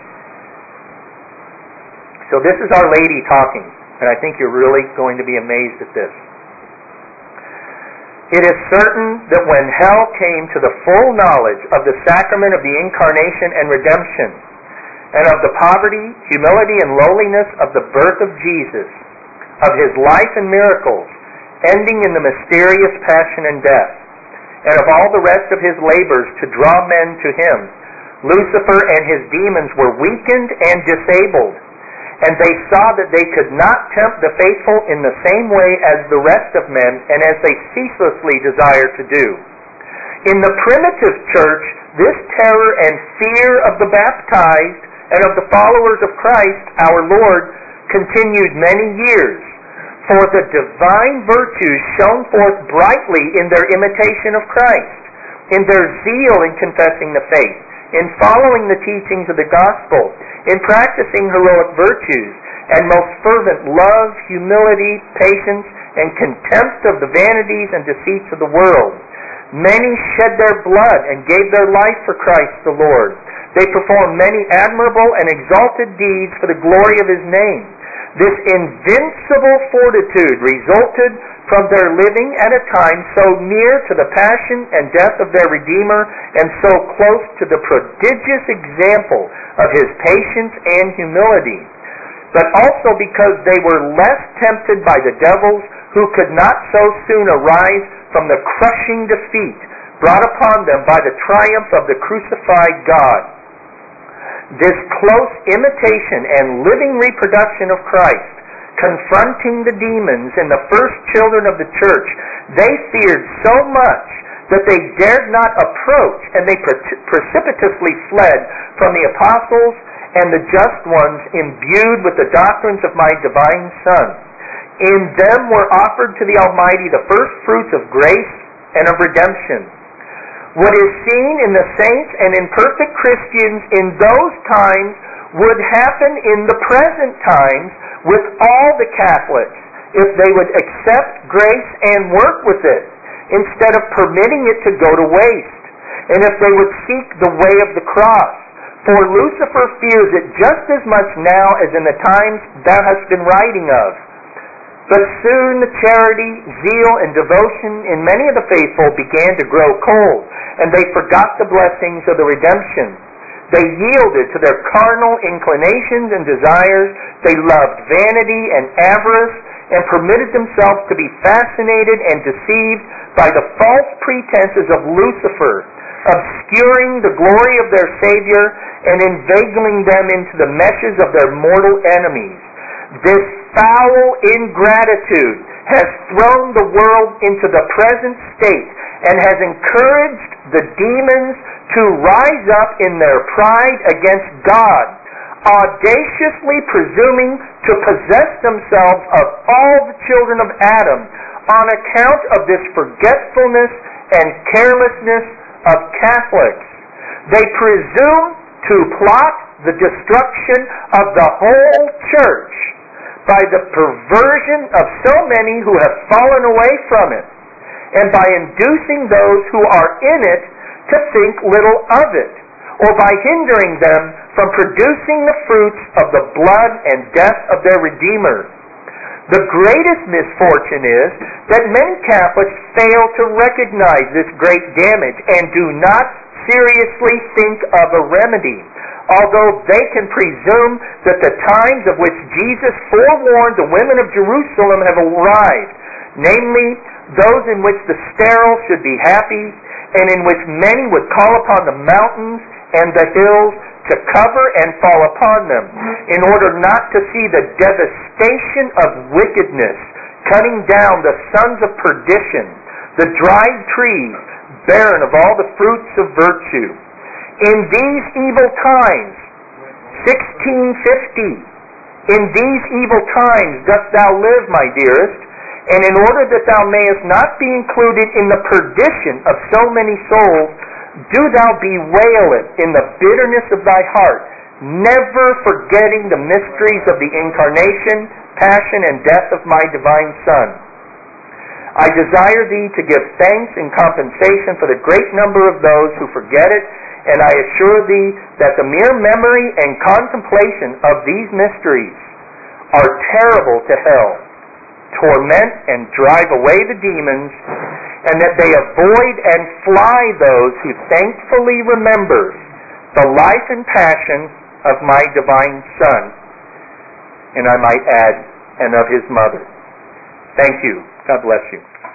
So this is Our Lady talking, and I think you're really going to be amazed at this. It is certain that when hell came to the full knowledge of the sacrament of the Incarnation and Redemption, and of the poverty, humility, and lowliness of the birth of Jesus, of his life and miracles, ending in the mysterious passion and death, and of all the rest of his labors to draw men to him, Lucifer and his demons were weakened and disabled, and they saw that they could not tempt the faithful in the same way as the rest of men, and as they ceaselessly desire to do. In the primitive church, this terror and fear of the baptized and of the followers of Christ, our Lord, continued many years, for the divine virtues shone forth brightly in their imitation of Christ, in their zeal in confessing the faith, in following the teachings of the gospel, in practicing heroic virtues, and most fervent love, humility, patience, and contempt of the vanities and deceits of the world. Many shed their blood and gave their life for Christ the Lord. They performed many admirable and exalted deeds for the glory of his name. This invincible fortitude resulted from their living at a time so near to the passion and death of their Redeemer, and so close to the prodigious example of his patience and humility. but also because they were less tempted by the devils who could not so soon arise from the crushing defeat brought upon them by the triumph of the crucified God. This close imitation and living reproduction of Christ, confronting the demons in the first children of the church, they feared so much that they dared not approach, and they precipitously fled from the apostles and the just ones imbued with the doctrines of my divine Son. In them were offered to the Almighty the first fruits of grace and of redemption. What is seen in the saints and in perfect Christians in those times would happen in the present times with all the Catholics if they would accept grace and work with it instead of permitting it to go to waste, and if they would seek the way of the cross. For Lucifer fears it just as much now as in the times thou hast been writing of. But soon the charity, zeal, and devotion in many of the faithful began to grow cold, and they forgot the blessings of the redemption. They yielded to their carnal inclinations and desires. They loved vanity and avarice, and permitted themselves to be fascinated and deceived by the false pretenses of Lucifer, obscuring the glory of their Savior and inveigling them into the meshes of their mortal enemies. This foul ingratitude has thrown the world into the present state and has encouraged the demons to rise up in their pride against God, audaciously presuming to possess themselves of all the children of Adam on account of this forgetfulness and carelessness of Catholics. They presume to plot the destruction of the whole church by the perversion of so many who have fallen away from it, and by inducing those who are in it to think little of it, or by hindering them from producing the fruits of the blood and death of their Redeemer. The greatest misfortune is that many Catholics fail to recognize this great damage and do not seriously think of a remedy, although they can presume that the times of which Jesus forewarned the women of Jerusalem have arrived, namely those in which the sterile should be happy, and in which many would call upon the mountains and the hills to cover and fall upon them, in order not to see the devastation of wickedness cutting down the sons of perdition, the dried trees barren of all the fruits of virtue. In these evil times, 1650, in these evil times dost thou live, my dearest, and in order that thou mayest not be included in the perdition of so many souls, do thou bewail it in the bitterness of thy heart, never forgetting the mysteries of the incarnation, passion, and death of my divine Son. I desire thee to give thanks in compensation for the great number of those who forget it, and I assure thee that the mere memory and contemplation of these mysteries are terrible to hell, torment and drive away the demons, and that they avoid and fly those who thankfully remember the life and passion of my divine Son, and I might add, and of his mother. Thank you. God bless you.